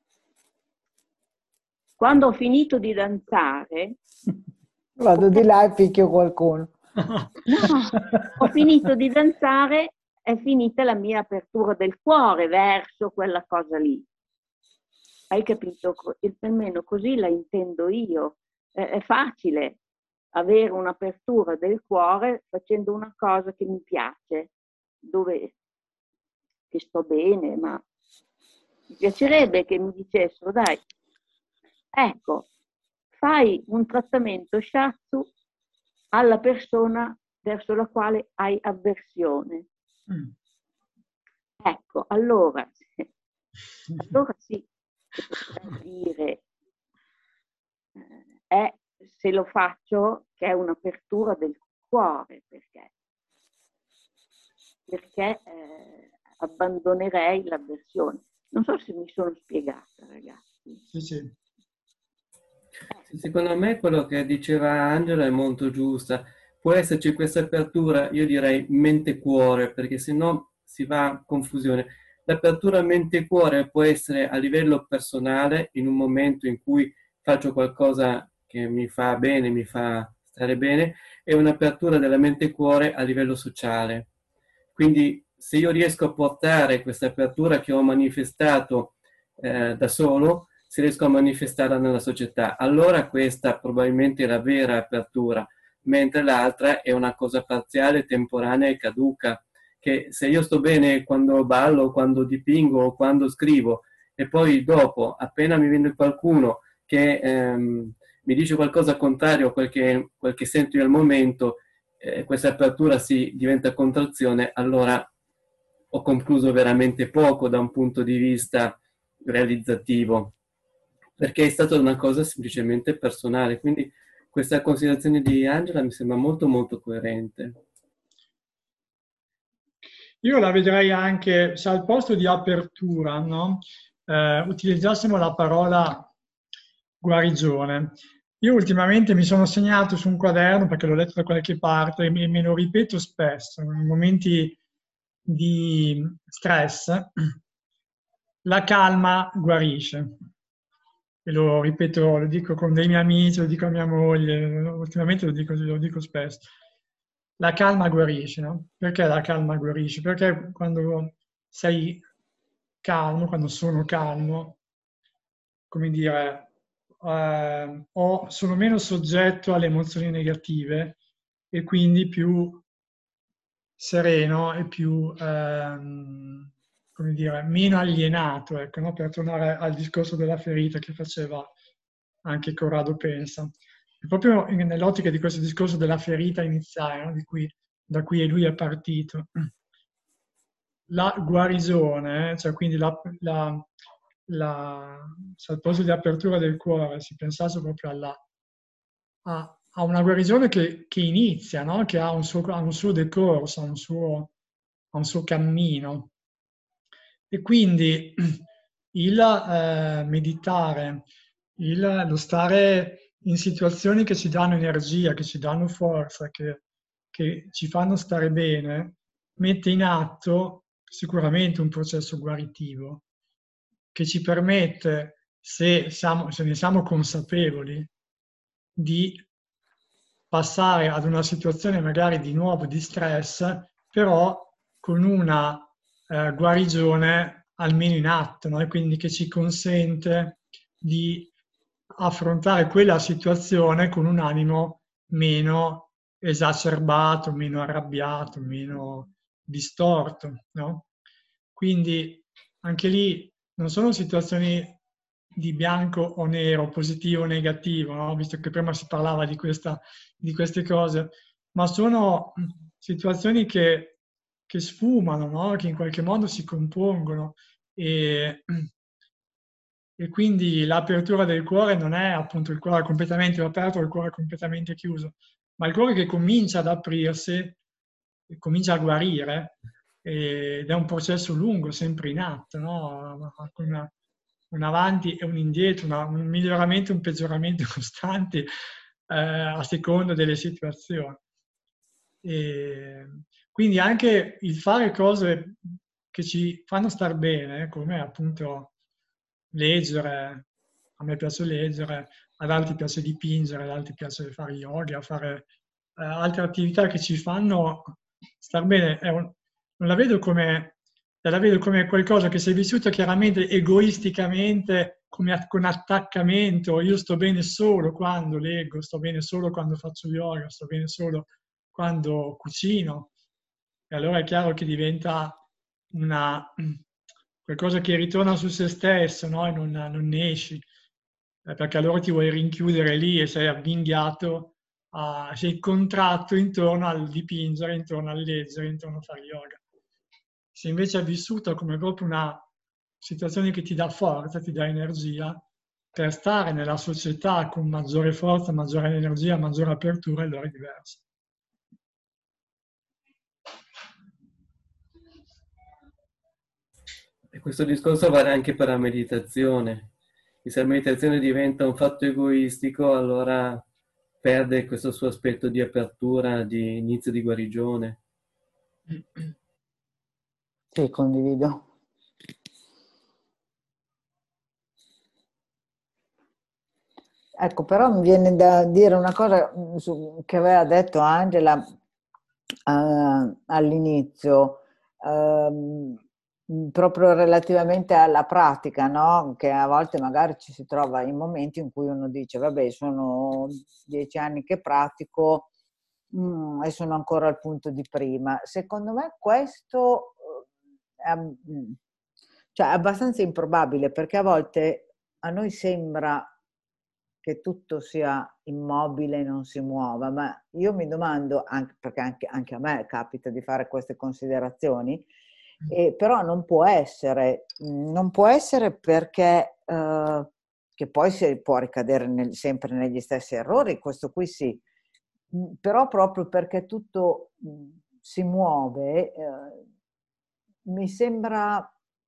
Quando ho finito di danzare... Vado di là e picchio qualcuno. No, ho finito di danzare, è finita la mia apertura del cuore verso quella cosa lì. Hai capito? Almeno così la intendo io. Eh, è facile avere un'apertura del cuore facendo una cosa che mi piace, dove che sto bene, ma mi piacerebbe che mi dicessero, dai, ecco, fai un trattamento shiatsu alla persona verso la quale hai avversione. Mm. Ecco, allora, allora sì, potrei dire, eh, è, se lo faccio, che è un'apertura del cuore, perché, perché eh, abbandonerei l'avversione. Non so se mi sono spiegata, ragazzi. Sì, sì. Secondo me quello che diceva Angela è molto giusta. Può esserci questa apertura, io direi mente-cuore, perché se no si va a confusione. L'apertura mente-cuore può essere a livello personale, in un momento in cui faccio qualcosa che mi fa bene, mi fa stare bene, e un'apertura della mente-cuore a livello sociale. Quindi se io riesco a portare questa apertura che ho manifestato eh, da solo, se riesco a manifestarla nella società, allora questa probabilmente è la vera apertura, mentre l'altra è una cosa parziale, temporanea e caduca, che se io sto bene quando ballo, quando dipingo, quando scrivo, e poi dopo, appena mi viene qualcuno che ehm, mi dice qualcosa contrario a quel che, quel che sento io al momento, eh, questa apertura si diventa contrazione, allora ho concluso veramente poco da un punto di vista realizzativo, perché è stata una cosa semplicemente personale. Quindi questa considerazione di Angela mi sembra molto molto coerente. Io la vedrei anche, se al posto di apertura, no, eh, utilizzassimo la parola guarigione. Io ultimamente mi sono segnato su un quaderno, perché l'ho letto da qualche parte, e me lo ripeto spesso, in momenti di stress, la calma guarisce. E lo ripeto, lo dico con dei miei amici, lo dico a mia moglie, ultimamente lo dico, lo dico spesso. La calma guarisce, no? Perché la calma guarisce? Perché quando sei calmo, quando sono calmo, come dire, eh, ho, sono meno soggetto alle emozioni negative e quindi più sereno e più, ehm, come dire, meno alienato, ecco, no? Per tornare al discorso della ferita che faceva anche Corrado Pensa. E proprio nell'ottica di questo discorso della ferita iniziale, no? Di cui, da cui lui è partito, la guarigione, cioè quindi la, la, la, se al posto di apertura del cuore si pensasse proprio alla a ha una guarigione che, che inizia, no? Che ha un suo, ha un suo decorso, ha un suo, ha un suo cammino. E quindi il eh, meditare, il, lo stare in situazioni che ci danno energia, che ci danno forza, che, che ci fanno stare bene, mette in atto sicuramente un processo guaritivo che ci permette, se, siamo, se ne siamo consapevoli, di passare ad una situazione magari di nuovo di stress, però con una eh, guarigione almeno in atto, no? E quindi che ci consente di affrontare quella situazione con un animo meno esacerbato, meno arrabbiato, meno distorto, no? Quindi anche lì non sono situazioni di bianco o nero, positivo o negativo, no? Visto che prima si parlava di, questa, di queste cose, ma sono situazioni che, che sfumano, no? Che in qualche modo si compongono e, e quindi l'apertura del cuore non è appunto il cuore completamente aperto o il cuore completamente chiuso, ma il cuore che comincia ad aprirsi, comincia a guarire ed è un processo lungo, sempre in atto, no? Con una, un avanti e un indietro, una, un miglioramento e un peggioramento costanti eh, a seconda delle situazioni. E quindi anche il fare cose che ci fanno star bene, come appunto leggere, a me piace leggere, ad altri piace dipingere, ad altri piace fare yoga, fare eh, altre attività che ci fanno star bene. È un, non la vedo come, la vedo come qualcosa che si è vissuto chiaramente egoisticamente, come, con attaccamento. Io sto bene solo quando leggo, sto bene solo quando faccio yoga, sto bene solo quando cucino. E allora è chiaro che diventa una, qualcosa che ritorna su se stesso, no? E non, non ne esci, eh, perché allora ti vuoi rinchiudere lì e sei avvinghiato, a, sei contratto intorno al dipingere, intorno al leggere, intorno a fare yoga. Se invece è vissuta come proprio una situazione che ti dà forza, ti dà energia, per stare nella società con maggiore forza, maggiore energia, maggiore apertura, allora è diverso. E questo discorso vale anche per la meditazione. E se la meditazione diventa un fatto egoistico, allora perde questo suo aspetto di apertura, di inizio di guarigione. Sì, condivido. Ecco, però mi viene da dire una cosa su, che aveva detto Angela uh, all'inizio, uh, proprio relativamente alla pratica, no? Che a volte magari ci si trova in momenti in cui uno dice, vabbè, sono dieci anni che pratico mm, e sono ancora al punto di prima. Secondo me questo è, cioè, è abbastanza improbabile, perché a volte a noi sembra che tutto sia immobile e non si muova, ma io mi domando, anche, perché anche, anche a me capita di fare queste considerazioni, eh, però non può essere, non può essere perché, eh, che poi si può ricadere nel, sempre negli stessi errori, questo qui sì, però proprio perché tutto si muove, eh, mi sembra...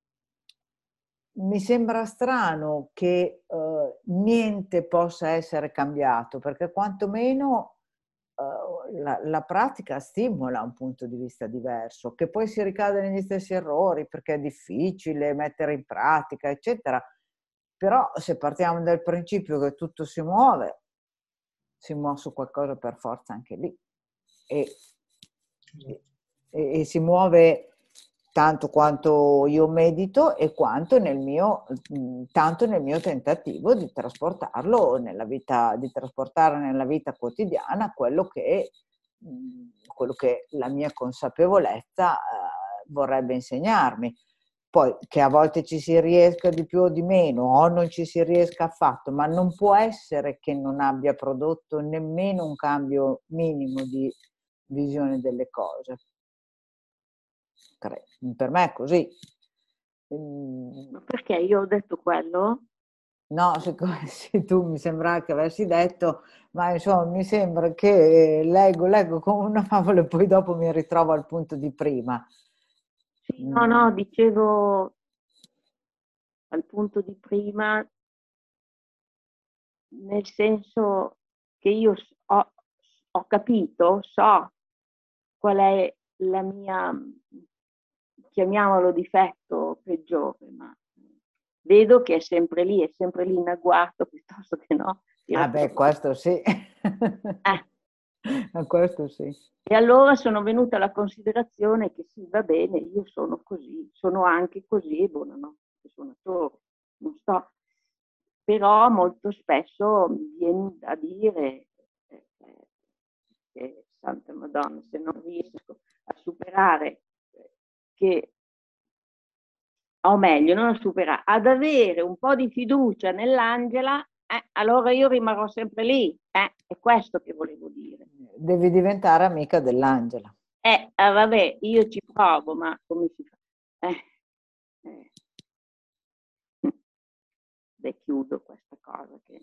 Mi sembra strano che eh, niente possa essere cambiato, perché quantomeno eh, la, la pratica stimola un punto di vista diverso, che poi si ricade negli stessi errori perché è difficile mettere in pratica, eccetera. Però se partiamo dal principio che tutto si muove, si muove su qualcosa per forza anche lì. E, e, e si muove tanto quanto io medito e quanto nel mio, tanto nel mio tentativo di trasportarlo nella vita, di trasportare nella vita quotidiana quello che, quello che la mia consapevolezza eh, vorrebbe insegnarmi. Poi che a volte ci si riesca di più o di meno, o non ci si riesca affatto, ma non può essere che non abbia prodotto nemmeno un cambio minimo di visione delle cose. Per me è così. Ma perché io ho detto quello? No, siccome sì, tu mi sembra che avessi detto, ma insomma mi sembra che leggo, leggo come una favola e poi dopo mi ritrovo al punto di prima. Sì, no, no, dicevo al punto di prima, nel senso che io ho, ho capito, so qual è la mia, chiamiamolo difetto peggiore, ma vedo che è sempre lì, è sempre lì in agguato piuttosto che no. Ah beh, questo sì. Eh. Questo sì. E allora sono venuta alla considerazione che sì, va bene, io sono così, sono anche così, buonanotte suonatore, non so. Però molto spesso mi viene da dire eh, eh, Santa Madonna, se non riesco a superare, eh, che, o meglio, non a superare, ad avere un po' di fiducia nell'Angela, eh, allora io rimarrò sempre lì. Eh, è questo che volevo dire. Devi diventare amica dell'Angela. Eh, ah, vabbè, io ci provo, ma come si fa? Eh, eh. Beh, chiudo questa cosa che...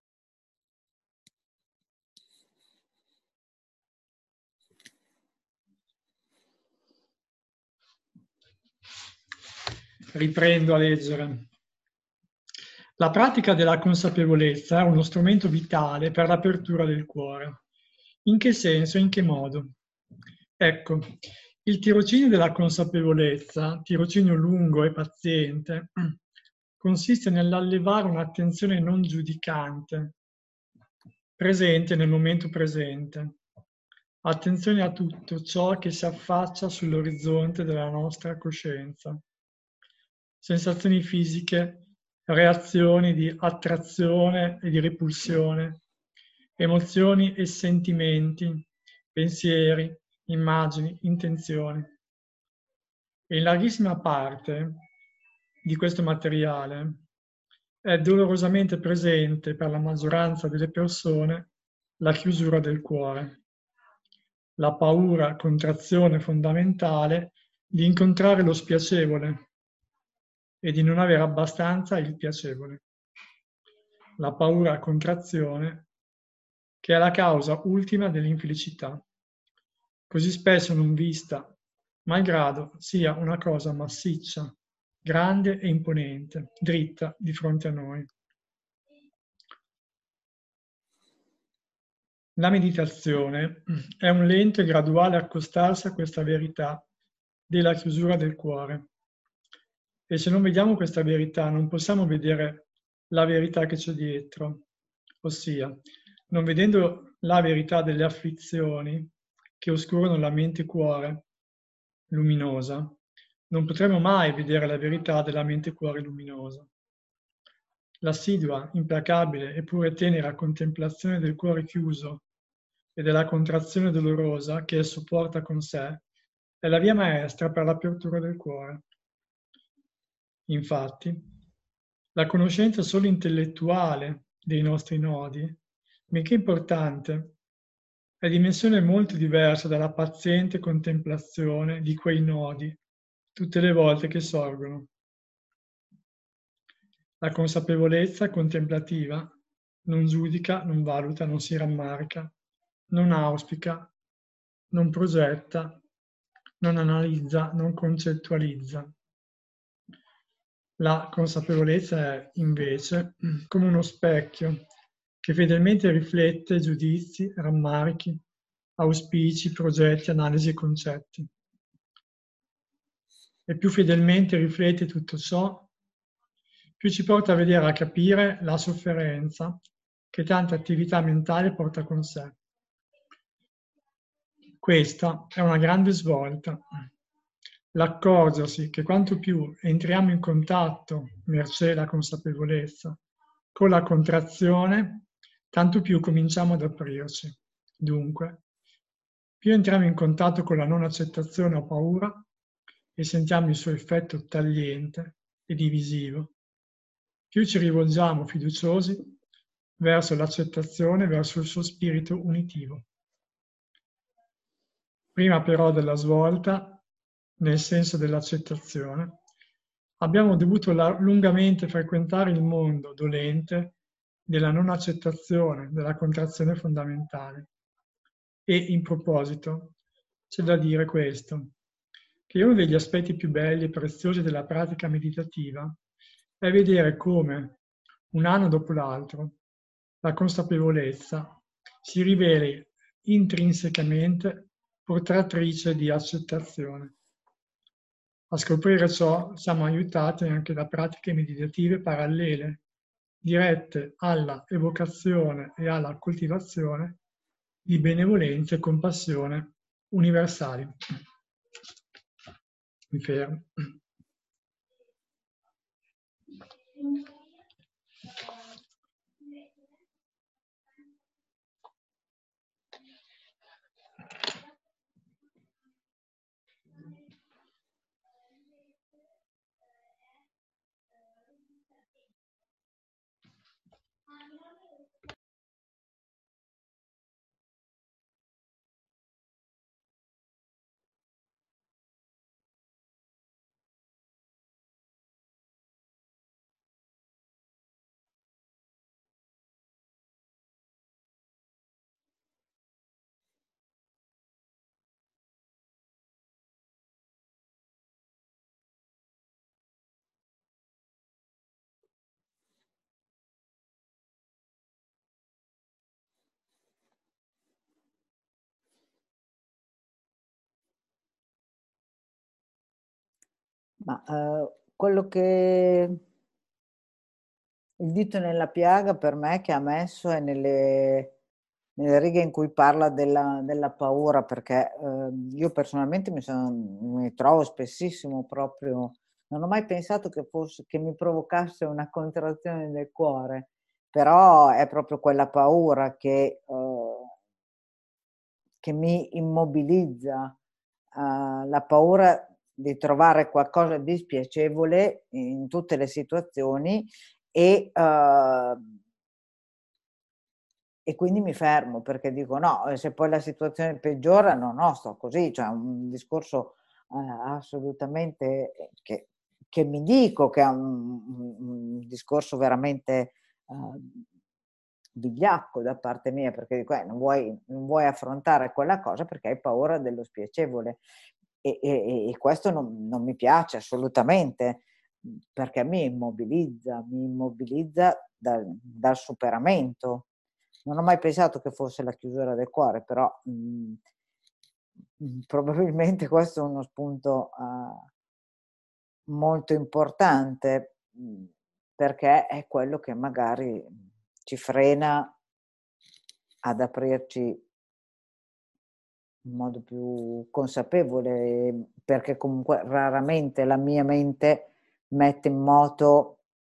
Riprendo a leggere. La pratica della consapevolezza è uno strumento vitale per l'apertura del cuore. In che senso, in che modo? Ecco, il tirocinio della consapevolezza, tirocinio lungo e paziente, consiste nell'allevare un'attenzione non giudicante, presente nel momento presente. Attenzione a tutto ciò che si affaccia sull'orizzonte della nostra coscienza. Sensazioni fisiche, reazioni di attrazione e di repulsione, emozioni e sentimenti, pensieri, immagini, intenzioni. E in larghissima parte di questo materiale è dolorosamente presente per la maggioranza delle persone la chiusura del cuore, la paura, contrazione fondamentale di incontrare lo spiacevole e di non avere abbastanza il piacevole. La paura contrazione che è la causa ultima dell'infelicità, così spesso non vista, malgrado sia una cosa massiccia, grande e imponente, dritta di fronte a noi. La meditazione è un lento e graduale accostarsi a questa verità della chiusura del cuore. E se non vediamo questa verità, non possiamo vedere la verità che c'è dietro, ossia, non vedendo la verità delle afflizioni che oscurano la mente cuore luminosa, non potremo mai vedere la verità della mente cuore luminosa. L'assidua, implacabile eppure tenera contemplazione del cuore chiuso e della contrazione dolorosa che esso porta con sé è la via maestra per l'apertura del cuore. Infatti, la conoscenza solo intellettuale dei nostri nodi, benché importante, è dimensione molto diversa dalla paziente contemplazione di quei nodi tutte le volte che sorgono. La consapevolezza contemplativa non giudica, non valuta, non si rammarica, non auspica, non progetta, non analizza, non concettualizza. La consapevolezza è, invece, come uno specchio che fedelmente riflette giudizi, rammarichi, auspici, progetti, analisi e concetti. E più fedelmente riflette tutto ciò, più ci porta a vedere, a capire la sofferenza che tanta attività mentale porta con sé. Questa è una grande svolta. L'accorgersi che quanto più entriamo in contatto, mercé la consapevolezza, con la contrazione, tanto più cominciamo ad aprirci. Dunque, più entriamo in contatto con la non accettazione o paura e sentiamo il suo effetto tagliente e divisivo, più ci rivolgiamo fiduciosi verso l'accettazione, verso il suo spirito unitivo. Prima però della svolta, nel senso dell'accettazione, abbiamo dovuto la- lungamente frequentare il mondo dolente della non accettazione, della contrazione fondamentale. E in proposito c'è da dire questo, che uno degli aspetti più belli e preziosi della pratica meditativa è vedere come, un anno dopo l'altro, la consapevolezza si riveli intrinsecamente portatrice di accettazione. A scoprire ciò siamo aiutati anche da pratiche meditative parallele, dirette alla evocazione e alla coltivazione di benevolenza e compassione universali. Mi fermo. Ma eh, quello che il dito nella piaga per me che ha messo è nelle, nelle righe in cui parla della, della paura, perché eh, io personalmente mi, sono, mi trovo spessissimo proprio, non ho mai pensato che, fosse, che mi provocasse una contrazione del cuore, però è proprio quella paura che, eh, che mi immobilizza, eh, la paura di trovare qualcosa di spiacevole in tutte le situazioni e, eh, e quindi mi fermo perché dico no, se poi la situazione peggiora no, no, sto così, cioè un discorso eh, assolutamente che, che mi dico che è un, un, un discorso veramente eh, vigliacco da parte mia, perché dico eh, non, vuoi, non vuoi affrontare quella cosa perché hai paura dello spiacevole e, e, e questo non, non mi piace assolutamente perché mi immobilizza, mi immobilizza dal, dal superamento. Non ho mai pensato che fosse la chiusura del cuore, però mh, mh, probabilmente questo è uno spunto uh, molto importante mh, perché è quello che magari ci frena ad aprirci in modo più consapevole, perché comunque raramente la mia mente mette in moto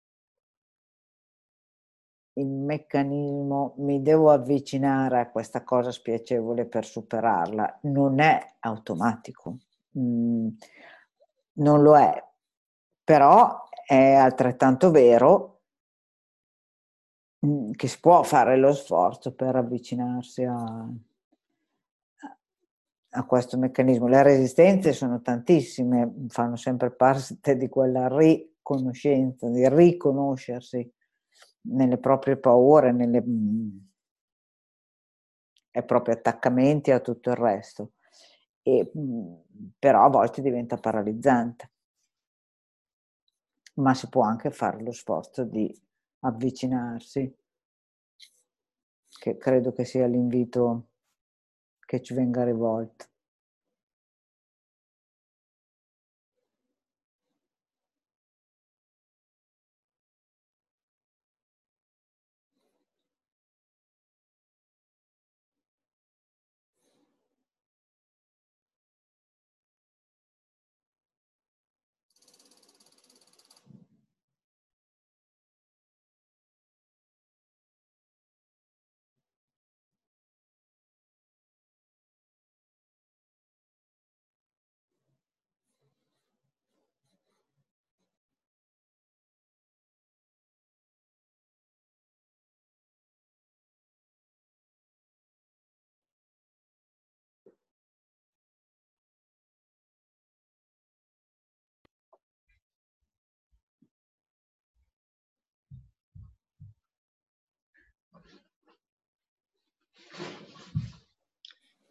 il meccanismo, mi devo avvicinare a questa cosa spiacevole per superarla, non è automatico, mm, non lo è, però è altrettanto vero mm, che si può fare lo sforzo per avvicinarsi a, a questo meccanismo. Le resistenze sono tantissime, fanno sempre parte di quella riconoscenza, di riconoscersi nelle proprie paure, nelle, ai propri attaccamenti e a tutto il resto. E, però a volte diventa paralizzante. Ma si può anche fare lo sforzo di avvicinarsi, che credo che sia l'invito che ci venga rivolto.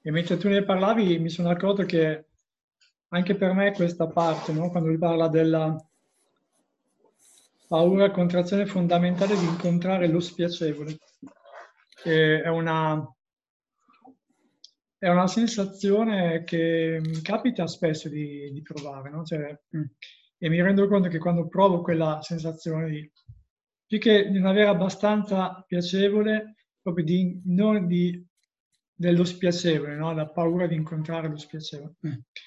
E mentre tu ne parlavi mi sono accorto che anche per me questa parte, no? Quando lui parla della paura, contrazione fondamentale di incontrare lo spiacevole, e è una, è una sensazione che mi capita spesso di, di provare, no? Cioè, e mi rendo conto che quando provo quella sensazione di, più che di non avere abbastanza piacevole, proprio di, non di, dello spiacevole, no? La paura di incontrare lo spiacevole.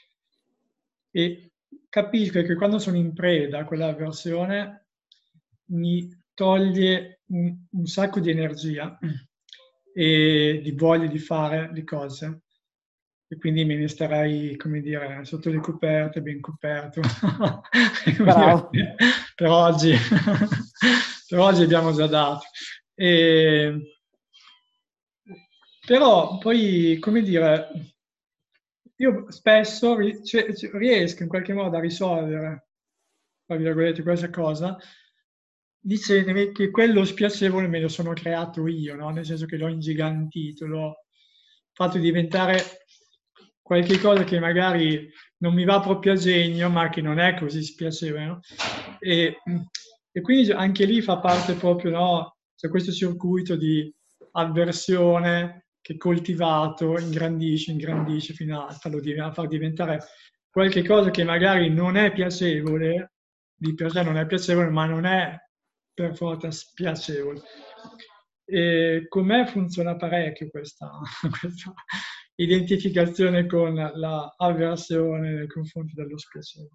E capisco che quando sono in preda a quell'avversione mi toglie un, un sacco di energia e di voglia di fare le cose. E quindi me ne starei, come dire, sotto le coperte, ben coperto. Bravo. per oggi, per oggi abbiamo già dato. E, però poi, come dire, io spesso ri- cioè, riesco in qualche modo a risolvere, tra virgolette, questa cosa, dicendomi che quello spiacevole me lo sono creato io, no? Nel senso che l'ho ingigantito, l'ho fatto diventare qualche cosa che magari non mi va proprio a genio, ma che non è così spiacevole, no? E, e quindi anche lì fa parte proprio, no? C'è questo circuito di avversione che coltivato ingrandisce, ingrandisce fino a farlo, a far diventare qualche cosa che magari non è piacevole, di per sé non è piacevole, ma non è per forza spiacevole. E con me funziona parecchio questa, questa identificazione con l'avversione nei confronti dello spiacevole.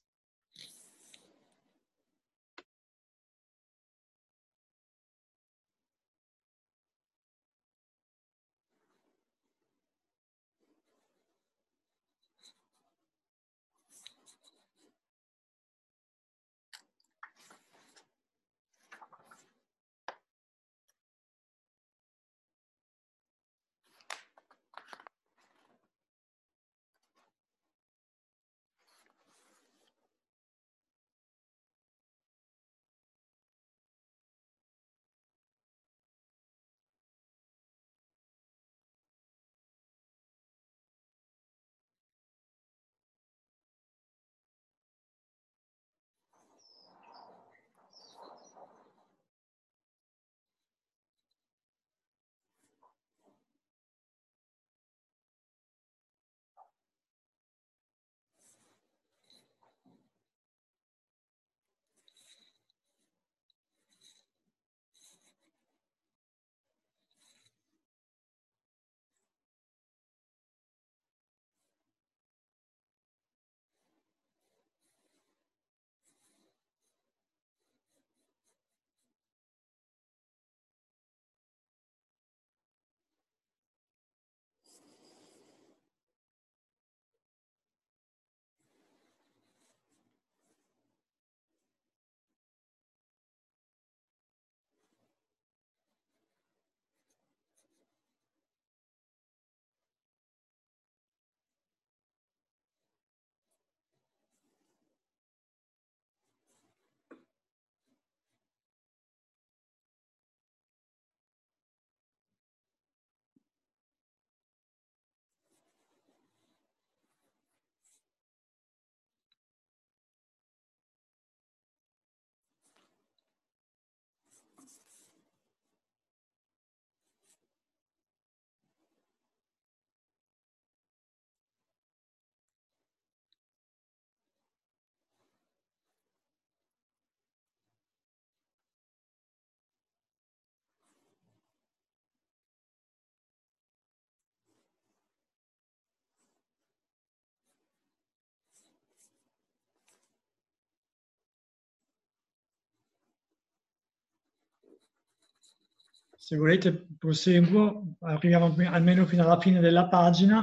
Se volete proseguo, arriviamo almeno fino alla fine della pagina.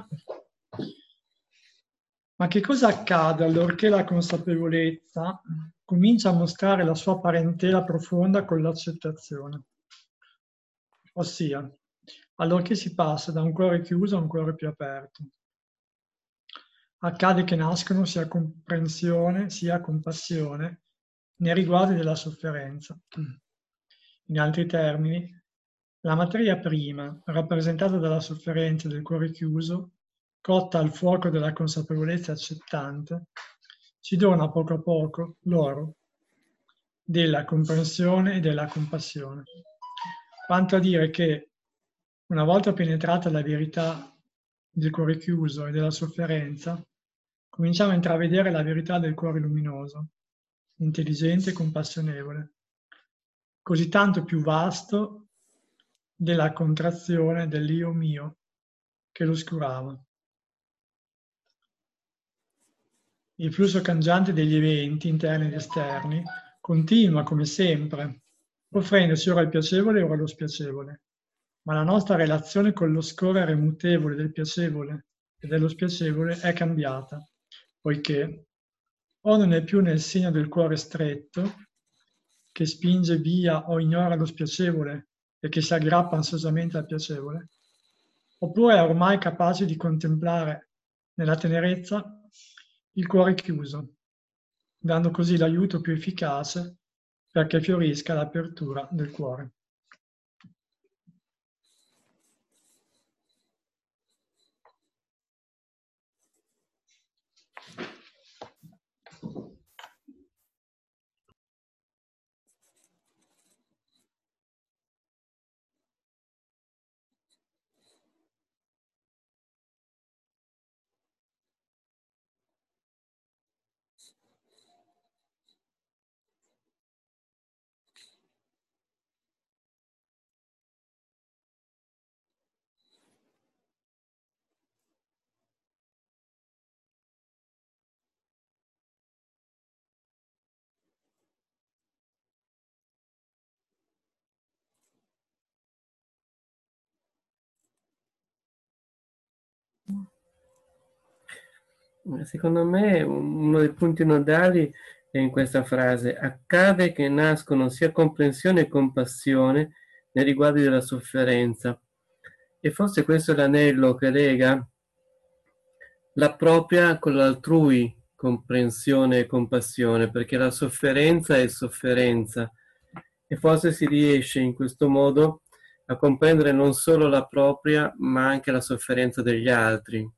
Ma che cosa accade allorché la consapevolezza comincia a mostrare la sua parentela profonda con l'accettazione? Ossia, allorché si passa da un cuore chiuso a un cuore più aperto. Accade che nascono sia comprensione sia compassione nei riguardi della sofferenza. In altri termini, La materia prima, rappresentata dalla sofferenza del cuore chiuso, cotta al fuoco della consapevolezza accettante, ci dona a poco a poco l'oro della comprensione e della compassione. Quanto a dire che, una volta penetrata la verità del cuore chiuso e della sofferenza, cominciamo a intravedere la verità del cuore luminoso, intelligente e compassionevole, così tanto più vasto della contrazione dell'io mio che lo oscurava. Il flusso cangiante degli eventi interni ed esterni continua come sempre, offrendoci ora il piacevole e ora lo spiacevole, ma la nostra relazione con lo scorrere mutevole del piacevole e dello spiacevole è cambiata, poiché o non è più nel segno del cuore stretto, che spinge via o ignora lo spiacevole e che si aggrappa ansiosamente al piacevole, oppure è ormai capace di contemplare nella tenerezza il cuore chiuso, dando così l'aiuto più efficace perché fiorisca l'apertura del cuore. Secondo me uno dei punti nodali è in questa frase: accade che nascono sia comprensione che compassione nei riguardi della sofferenza. E forse questo è l'anello che lega la propria con l'altrui comprensione e compassione, perché la sofferenza è sofferenza e forse si riesce in questo modo a comprendere non solo la propria, ma anche la sofferenza degli altri.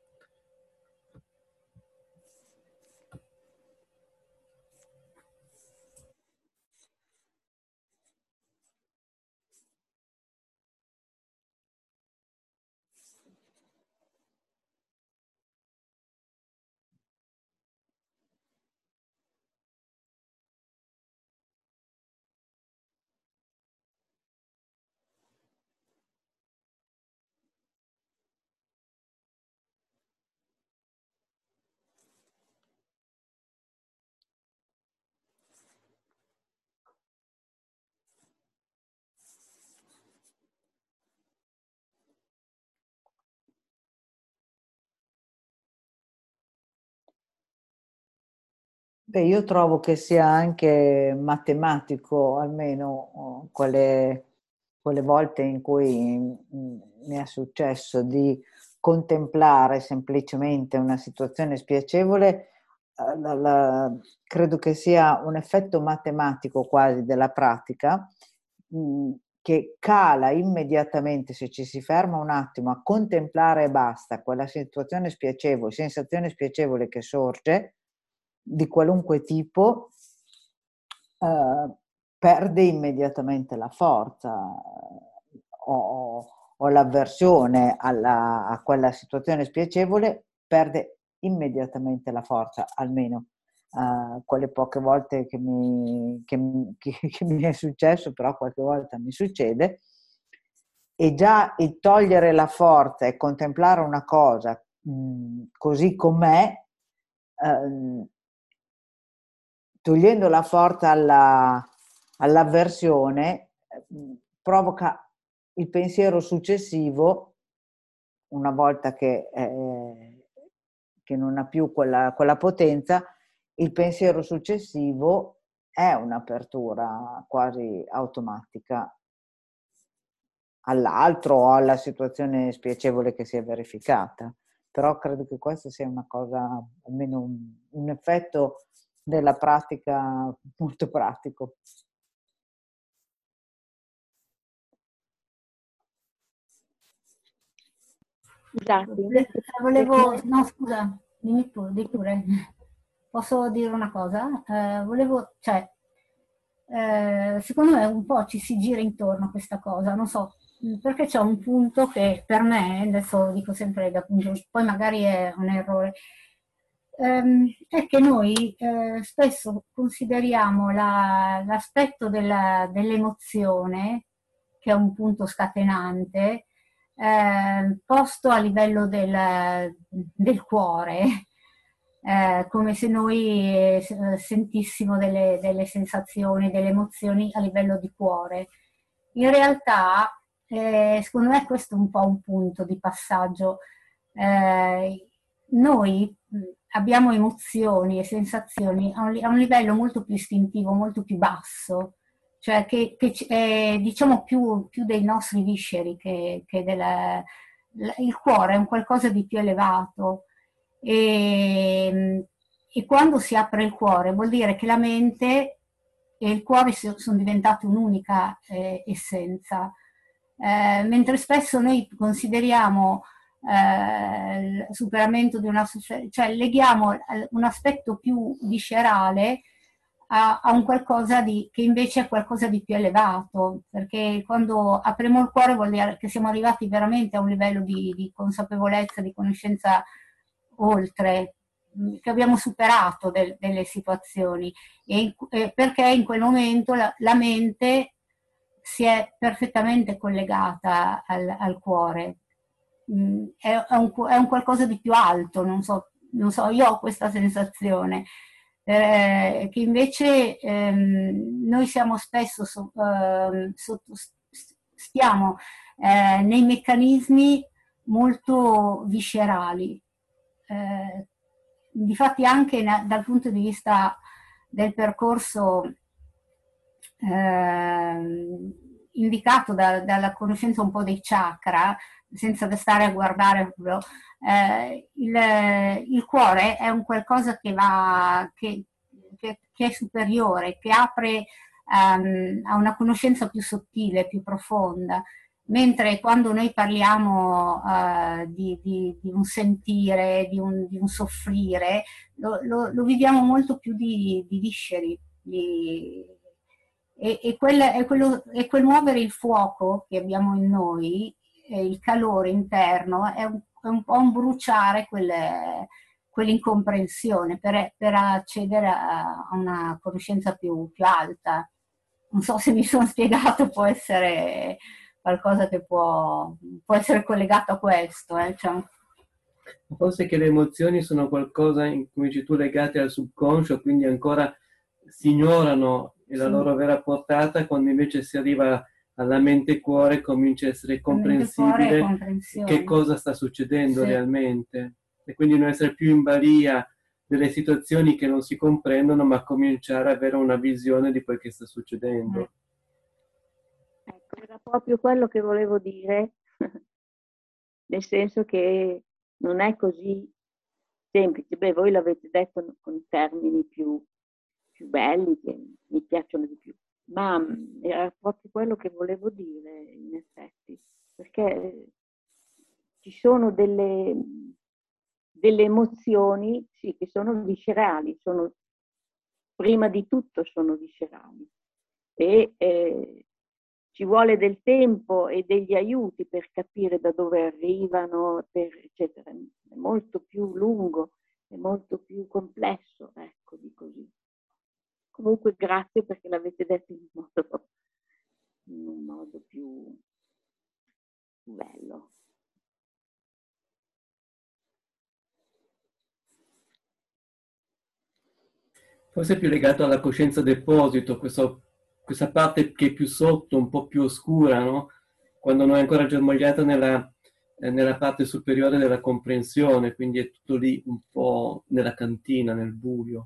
Beh, io trovo che sia anche matematico, almeno quelle, quelle volte in cui mh, mi è successo di contemplare semplicemente una situazione spiacevole, eh, la, la, credo che sia un effetto matematico quasi della pratica, mh, che cala immediatamente, se ci si ferma un attimo a contemplare e basta quella situazione spiacevole, sensazione spiacevole che sorge, di qualunque tipo, eh, perde immediatamente la forza o, o l'avversione alla, a quella situazione spiacevole perde immediatamente la forza, almeno eh, quelle poche volte che mi, che, che, che mi è successo, però qualche volta mi succede, e già il togliere la forza e contemplare una cosa mh, così com'è, eh, togliendo la forza alla, all'avversione, provoca il pensiero successivo, una volta che, eh, che non ha più quella, quella potenza, il pensiero successivo è un'apertura quasi automatica all'altro o alla situazione spiacevole che si è verificata. Però credo che questo sia una cosa, almeno un, un effetto della pratica molto pratico. Scusate. Volevo, no scusa, dimmi tu, di pure. Posso dire una cosa? Eh, volevo, cioè, eh, secondo me un po' ci si gira intorno a questa cosa, non so, perché c'è un punto che per me, adesso lo dico sempre da punto, poi magari è un errore, ehm, è che noi eh, spesso consideriamo la- l'aspetto della- dell'emozione, che è un punto scatenante, eh, posto a livello del, del cuore, eh, come se noi eh, sentissimo delle, delle sensazioni, delle emozioni a livello di cuore. In realtà, eh, secondo me questo è un po' un punto di passaggio. Eh, noi abbiamo emozioni e sensazioni a un, a un livello molto più istintivo, molto più basso, cioè che, che è, diciamo più, più dei nostri visceri che, che della, il cuore è un qualcosa di più elevato e, e quando si apre il cuore vuol dire che la mente e il cuore sono diventati un'unica eh, essenza, eh, mentre spesso noi consideriamo eh, il superamento di una sofferenza, cioè leghiamo un aspetto più viscerale a, a un qualcosa di, che invece è qualcosa di più elevato, perché quando apriamo il cuore vuol dire che siamo arrivati veramente a un livello di, di consapevolezza, di conoscenza oltre, che abbiamo superato del, delle situazioni, e, e perché in quel momento la, la mente si è perfettamente collegata al, al cuore. Mm, è, è, un, è un qualcosa di più alto, non so, non so, io ho questa sensazione. Eh, che invece ehm, noi siamo spesso so, eh, sotto, stiamo eh, nei meccanismi molto viscerali. Eh, difatti anche na, dal punto di vista del percorso eh, indicato da, dalla conoscenza un po' dei chakra, senza stare a guardare proprio, eh, il, il cuore è un qualcosa che va, che, che, che è superiore, che apre um, a una conoscenza più sottile, più profonda. Mentre quando noi parliamo uh, di, di, di un sentire, di un, di un soffrire, lo, lo, lo viviamo molto più di, di visceri, di, e, e, quel, e, quello, e quel muovere il fuoco che abbiamo in noi, eh, il calore interno, è un, è un po' un bruciare quelle, quell'incomprensione per, per accedere a, a una conoscenza più, più alta. Non so se mi sono spiegato, può essere qualcosa che può, può essere collegato a questo. Eh? Cioè... Forse che le emozioni sono qualcosa, in, come dici tu, legate al subconscio, quindi ancora si ignorano e la sì. loro vera portata, quando invece si arriva alla mente e cuore comincia a essere comprensibile che cosa sta succedendo sì. realmente, e quindi non essere più in balia delle situazioni che non si comprendono, ma cominciare ad avere una visione di quel che sta succedendo. Eh. Ecco, era proprio quello che volevo dire, nel senso che non è così semplice. Beh, voi l'avete detto con termini più, più belli, che mi piacciono di più, ma era proprio quello che volevo dire, in effetti, perché ci sono delle, delle emozioni, sì, che sono viscerali, sono, prima di tutto sono viscerali, e eh, ci vuole del tempo e degli aiuti per capire da dove arrivano, per, eccetera. È molto più lungo, è molto più complesso, ecco, di così. Comunque grazie perché l'avete detto in un modo, in un modo più bello. Forse è più legato alla coscienza deposito, questo, questa parte che è più sotto, un po' più oscura, no? Quando non è ancora germogliata nella, eh, nella parte superiore della comprensione, quindi è tutto lì un po' nella cantina, nel buio.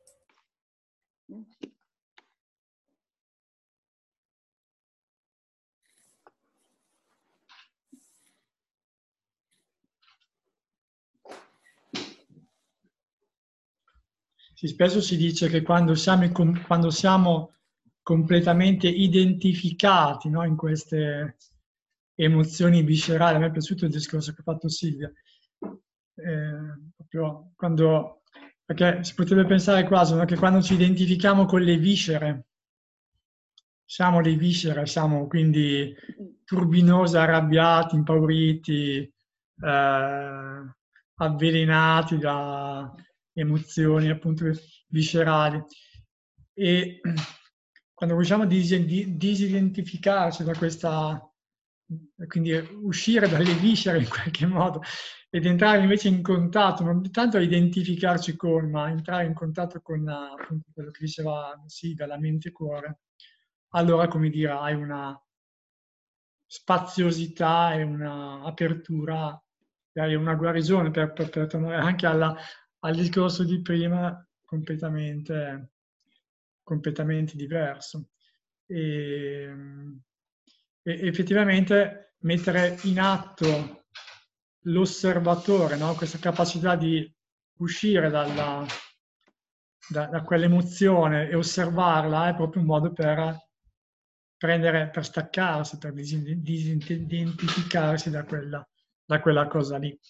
Sì, spesso si dice che quando siamo, quando siamo completamente identificati, no, in queste emozioni viscerali. A me è piaciuto il discorso che ha fatto Silvia. Eh, proprio quando, perché si potrebbe pensare quasi, no, che quando ci identifichiamo con le viscere, siamo le viscere, siamo quindi turbinosi, arrabbiati, impauriti, eh, avvelenati da emozioni appunto viscerali. E quando riusciamo a disidentificarci da questa, quindi uscire dalle viscere in qualche modo ed entrare invece in contatto, non tanto a identificarci con, ma entrare in contatto con appunto quello che diceva Silvia, la mente e cuore, allora, come dire, hai una spaziosità e una apertura, hai una guarigione per, per, per tornare anche alla, al discorso di prima, completamente, completamente diverso. E, e effettivamente mettere in atto l'osservatore, no? Questa capacità di uscire dalla, da, da quell'emozione e osservarla è proprio un modo per prendere, per staccarsi, per disidentificarsi da quella, da quella cosa lì.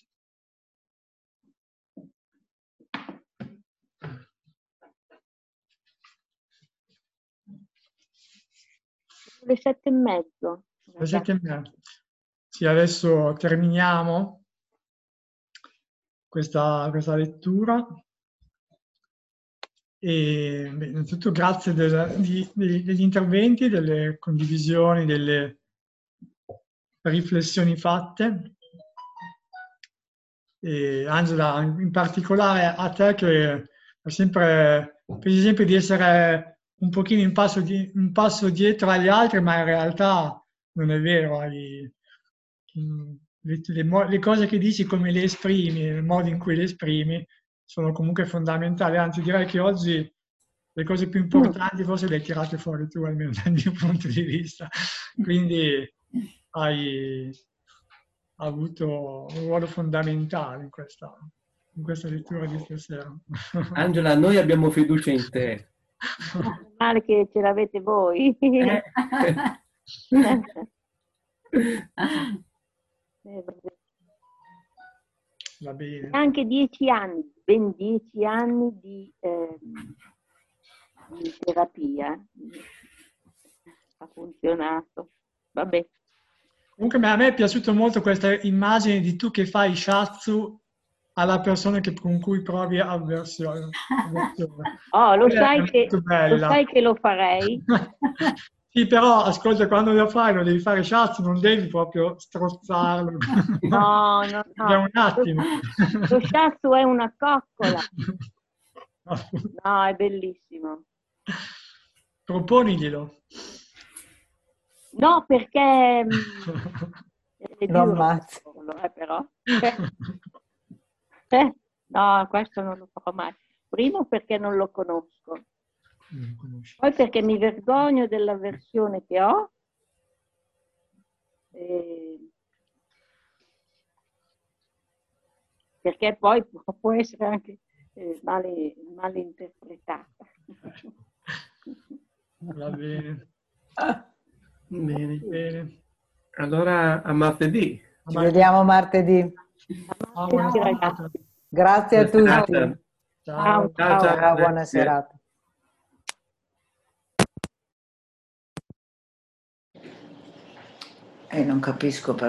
Le sette e mezzo. Le sette e mezzo. Sì, adesso terminiamo questa, questa lettura. E beh, innanzitutto grazie del, di, di, degli interventi, delle condivisioni, delle riflessioni fatte. E Angela, in particolare a te che sempre, pensi sempre di essere un pochino in passo, di, un passo dietro agli altri, ma in realtà non è vero. Hai, le, le, le cose che dici, come le esprimi, il modo in cui le esprimi, sono comunque fondamentali. Anzi, direi che oggi le cose più importanti forse le hai tirate fuori tu, almeno dal mio punto di vista. Quindi hai avuto un ruolo fondamentale in questa, in questa lettura di stasera. Angela, noi abbiamo fiducia in te. Male che ce l'avete voi. Eh. Va bene. Anche dieci anni, ben dieci anni di, eh, di terapia ha funzionato. Vabbè. Comunque a me è piaciuta molto questa immagine di tu che fai shiatsu alla persona che, con cui provi avversione. Oh, lo sai, che, lo sai che lo farei? Sì, però ascolta, quando lo fai lo devi fare shiatsu, non devi proprio strozzarlo. No, no, no. Un attimo. Lo, lo shiatsu è una coccola. No, è bellissimo. Proponiglielo. No, perché è Lo ammazzi. eh, però. Eh, no, questo non lo farò mai. Primo perché non lo conosco. Poi perché mi vergogno della versione che ho. E... perché poi può, può essere anche eh, male, male interpretata. Va bene. Bene. Bene. Allora a martedì. Ci vediamo martedì. Ah, buona Ciao, serata. ragazzi. Grazie a tutti. Ciao. Ciao. Ciao, Ciao, ciao. Ciao, buona Grazie. serata. E non capisco perché.